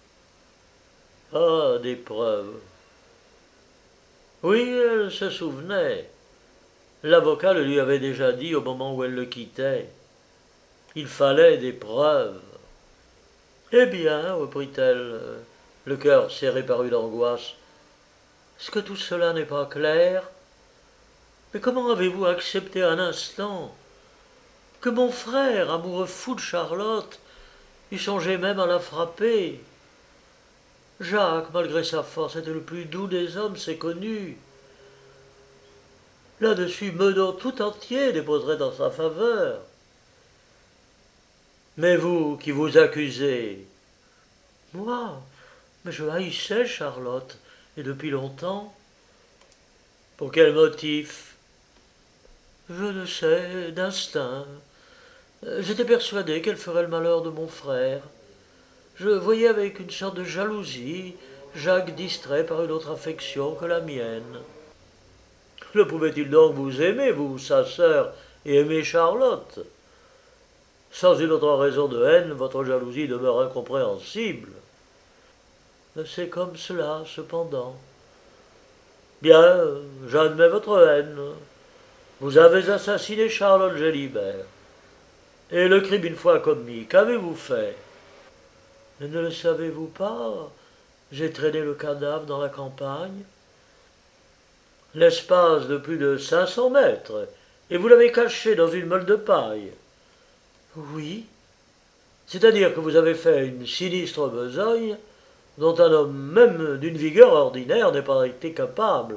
Ah, des preuves. Oui, elle se souvenait. L'avocat le lui avait déjà dit au moment où elle le quittait. Il fallait des preuves. Eh bien, reprit-elle, le cœur serré par une angoisse, est-ce que tout cela n'est pas clair? Mais comment avez-vous accepté un instant que mon frère, amoureux fou de Charlotte, eût songé même à la frapper? Jacques, malgré sa force, était le plus doux des hommes, c'est connu. Là-dessus, Meudon tout entier déposerait dans sa faveur. Mais vous qui vous accusez, moi, mais je haïssais Charlotte, et depuis longtemps. Pour quel motif? Je ne sais, d'instinct. J'étais persuadé qu'elle ferait le malheur de mon frère. Je voyais avec une sorte de jalousie Jacques distrait par une autre affection que la mienne. Ne pouvait-il donc vous aimer, vous, sa sœur, et aimer Charlotte? Sans une autre raison de haine, votre jalousie demeure incompréhensible. Mais c'est comme cela, cependant. Bien, j'admets votre haine. Vous avez assassiné Charlotte Gélibert. Et le crime une fois commis, qu'avez-vous fait? Mais ne le savez-vous pas? J'ai traîné le cadavre dans la campagne. L'espace de plus de 500 mètres, et vous l'avez caché dans une meule de paille. Oui. C'est-à-dire que vous avez fait une sinistre besogne dont un homme même d'une vigueur ordinaire n'est pas été capable.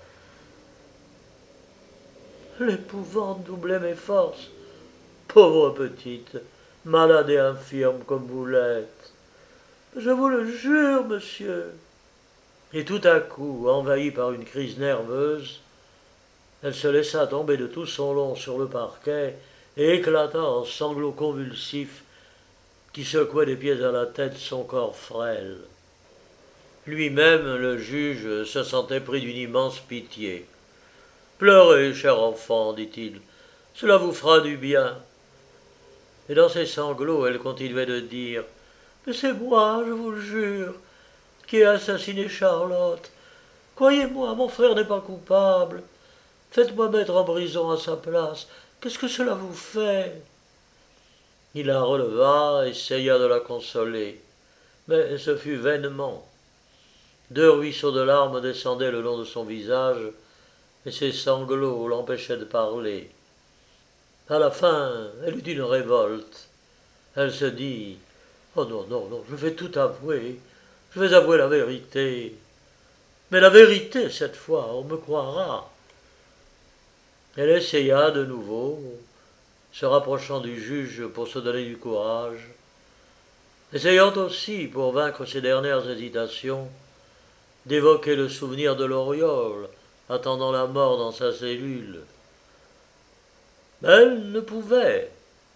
L'épouvante doublait mes forces. Pauvre petite, malade et infirme comme vous l'êtes. Je vous le jure, monsieur. Et tout à coup, envahie par une crise nerveuse, elle se laissa tomber de tout son long sur le parquet et éclata en sanglots convulsifs qui secouaient des pieds à la tête son corps frêle. Lui-même, le juge, se sentait pris d'une immense pitié. « Pleurez, cher enfant, dit-il, cela vous fera du bien. » Et dans ses sanglots, elle continuait de dire « Mais c'est moi, je vous le jure, qui ai assassiné Charlotte. Croyez-moi, mon frère n'est pas coupable. Faites-moi mettre en prison à sa place. Qu'est-ce que cela vous fait ?» Il la releva, essaya de la consoler, mais ce fut vainement. 2 ruisseaux de larmes descendaient le long de son visage, et ses sanglots l'empêchaient de parler. À la fin, elle eut une révolte. Elle se dit « Oh non, non, non, je vais tout avouer. Je vais avouer la vérité. Mais la vérité, cette fois, on me croira. » Elle essaya de nouveau, se rapprochant du juge pour se donner du courage, essayant aussi, pour vaincre ses dernières hésitations, d'évoquer le souvenir de l'auréole, attendant la mort dans sa cellule. Mais elle ne pouvait.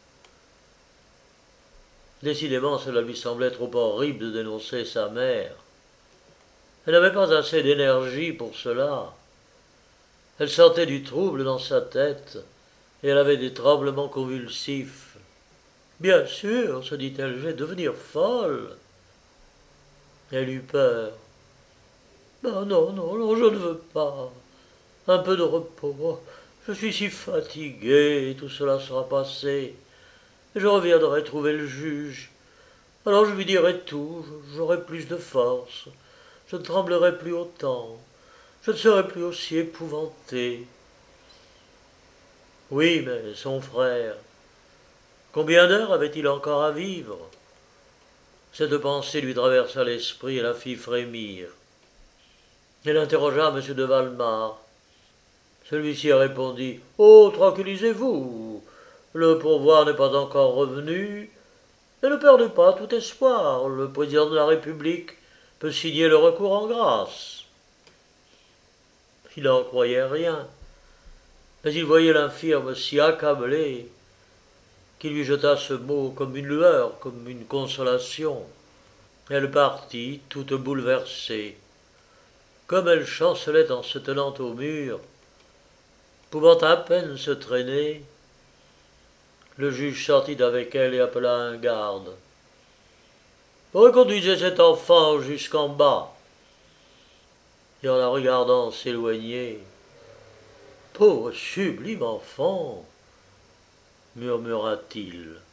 Décidément, cela lui semblait trop horrible de dénoncer sa mère. Elle n'avait pas assez d'énergie pour cela. Elle sentait du trouble dans sa tête, et elle avait des tremblements convulsifs. Bien sûr, se dit-elle, je vais devenir folle. Elle eut peur. Ben non, non, non, je ne veux pas. Un peu de repos. Je suis si fatigué, tout cela sera passé. Je reviendrai trouver le juge. Alors je lui dirai tout, j'aurai plus de force. Je ne tremblerai plus autant. Je ne serai plus aussi épouvanté. Oui, mais son frère. Combien d'heures avait-il encore à vivre? Cette pensée lui traversa l'esprit et la fit frémir. Elle interrogea M. de Valmar. Celui-ci répondit: Oh, tranquillisez-vous. Le pourvoir n'est pas encore revenu. Et ne perdez pas tout espoir. Le président de la République peut signer le recours en grâce. Il n'en croyait rien. Mais il voyait l'infirme si accablé qu'il lui jeta ce mot comme une lueur, comme une consolation. Elle partit, toute bouleversée. Comme elle chancelait en se tenant au mur, pouvant à peine se traîner, le juge sortit avec elle et appela un garde. Reconduisez cet enfant jusqu'en bas. Et en la regardant s'éloigner, pauvre sublime enfant, murmura-t-il.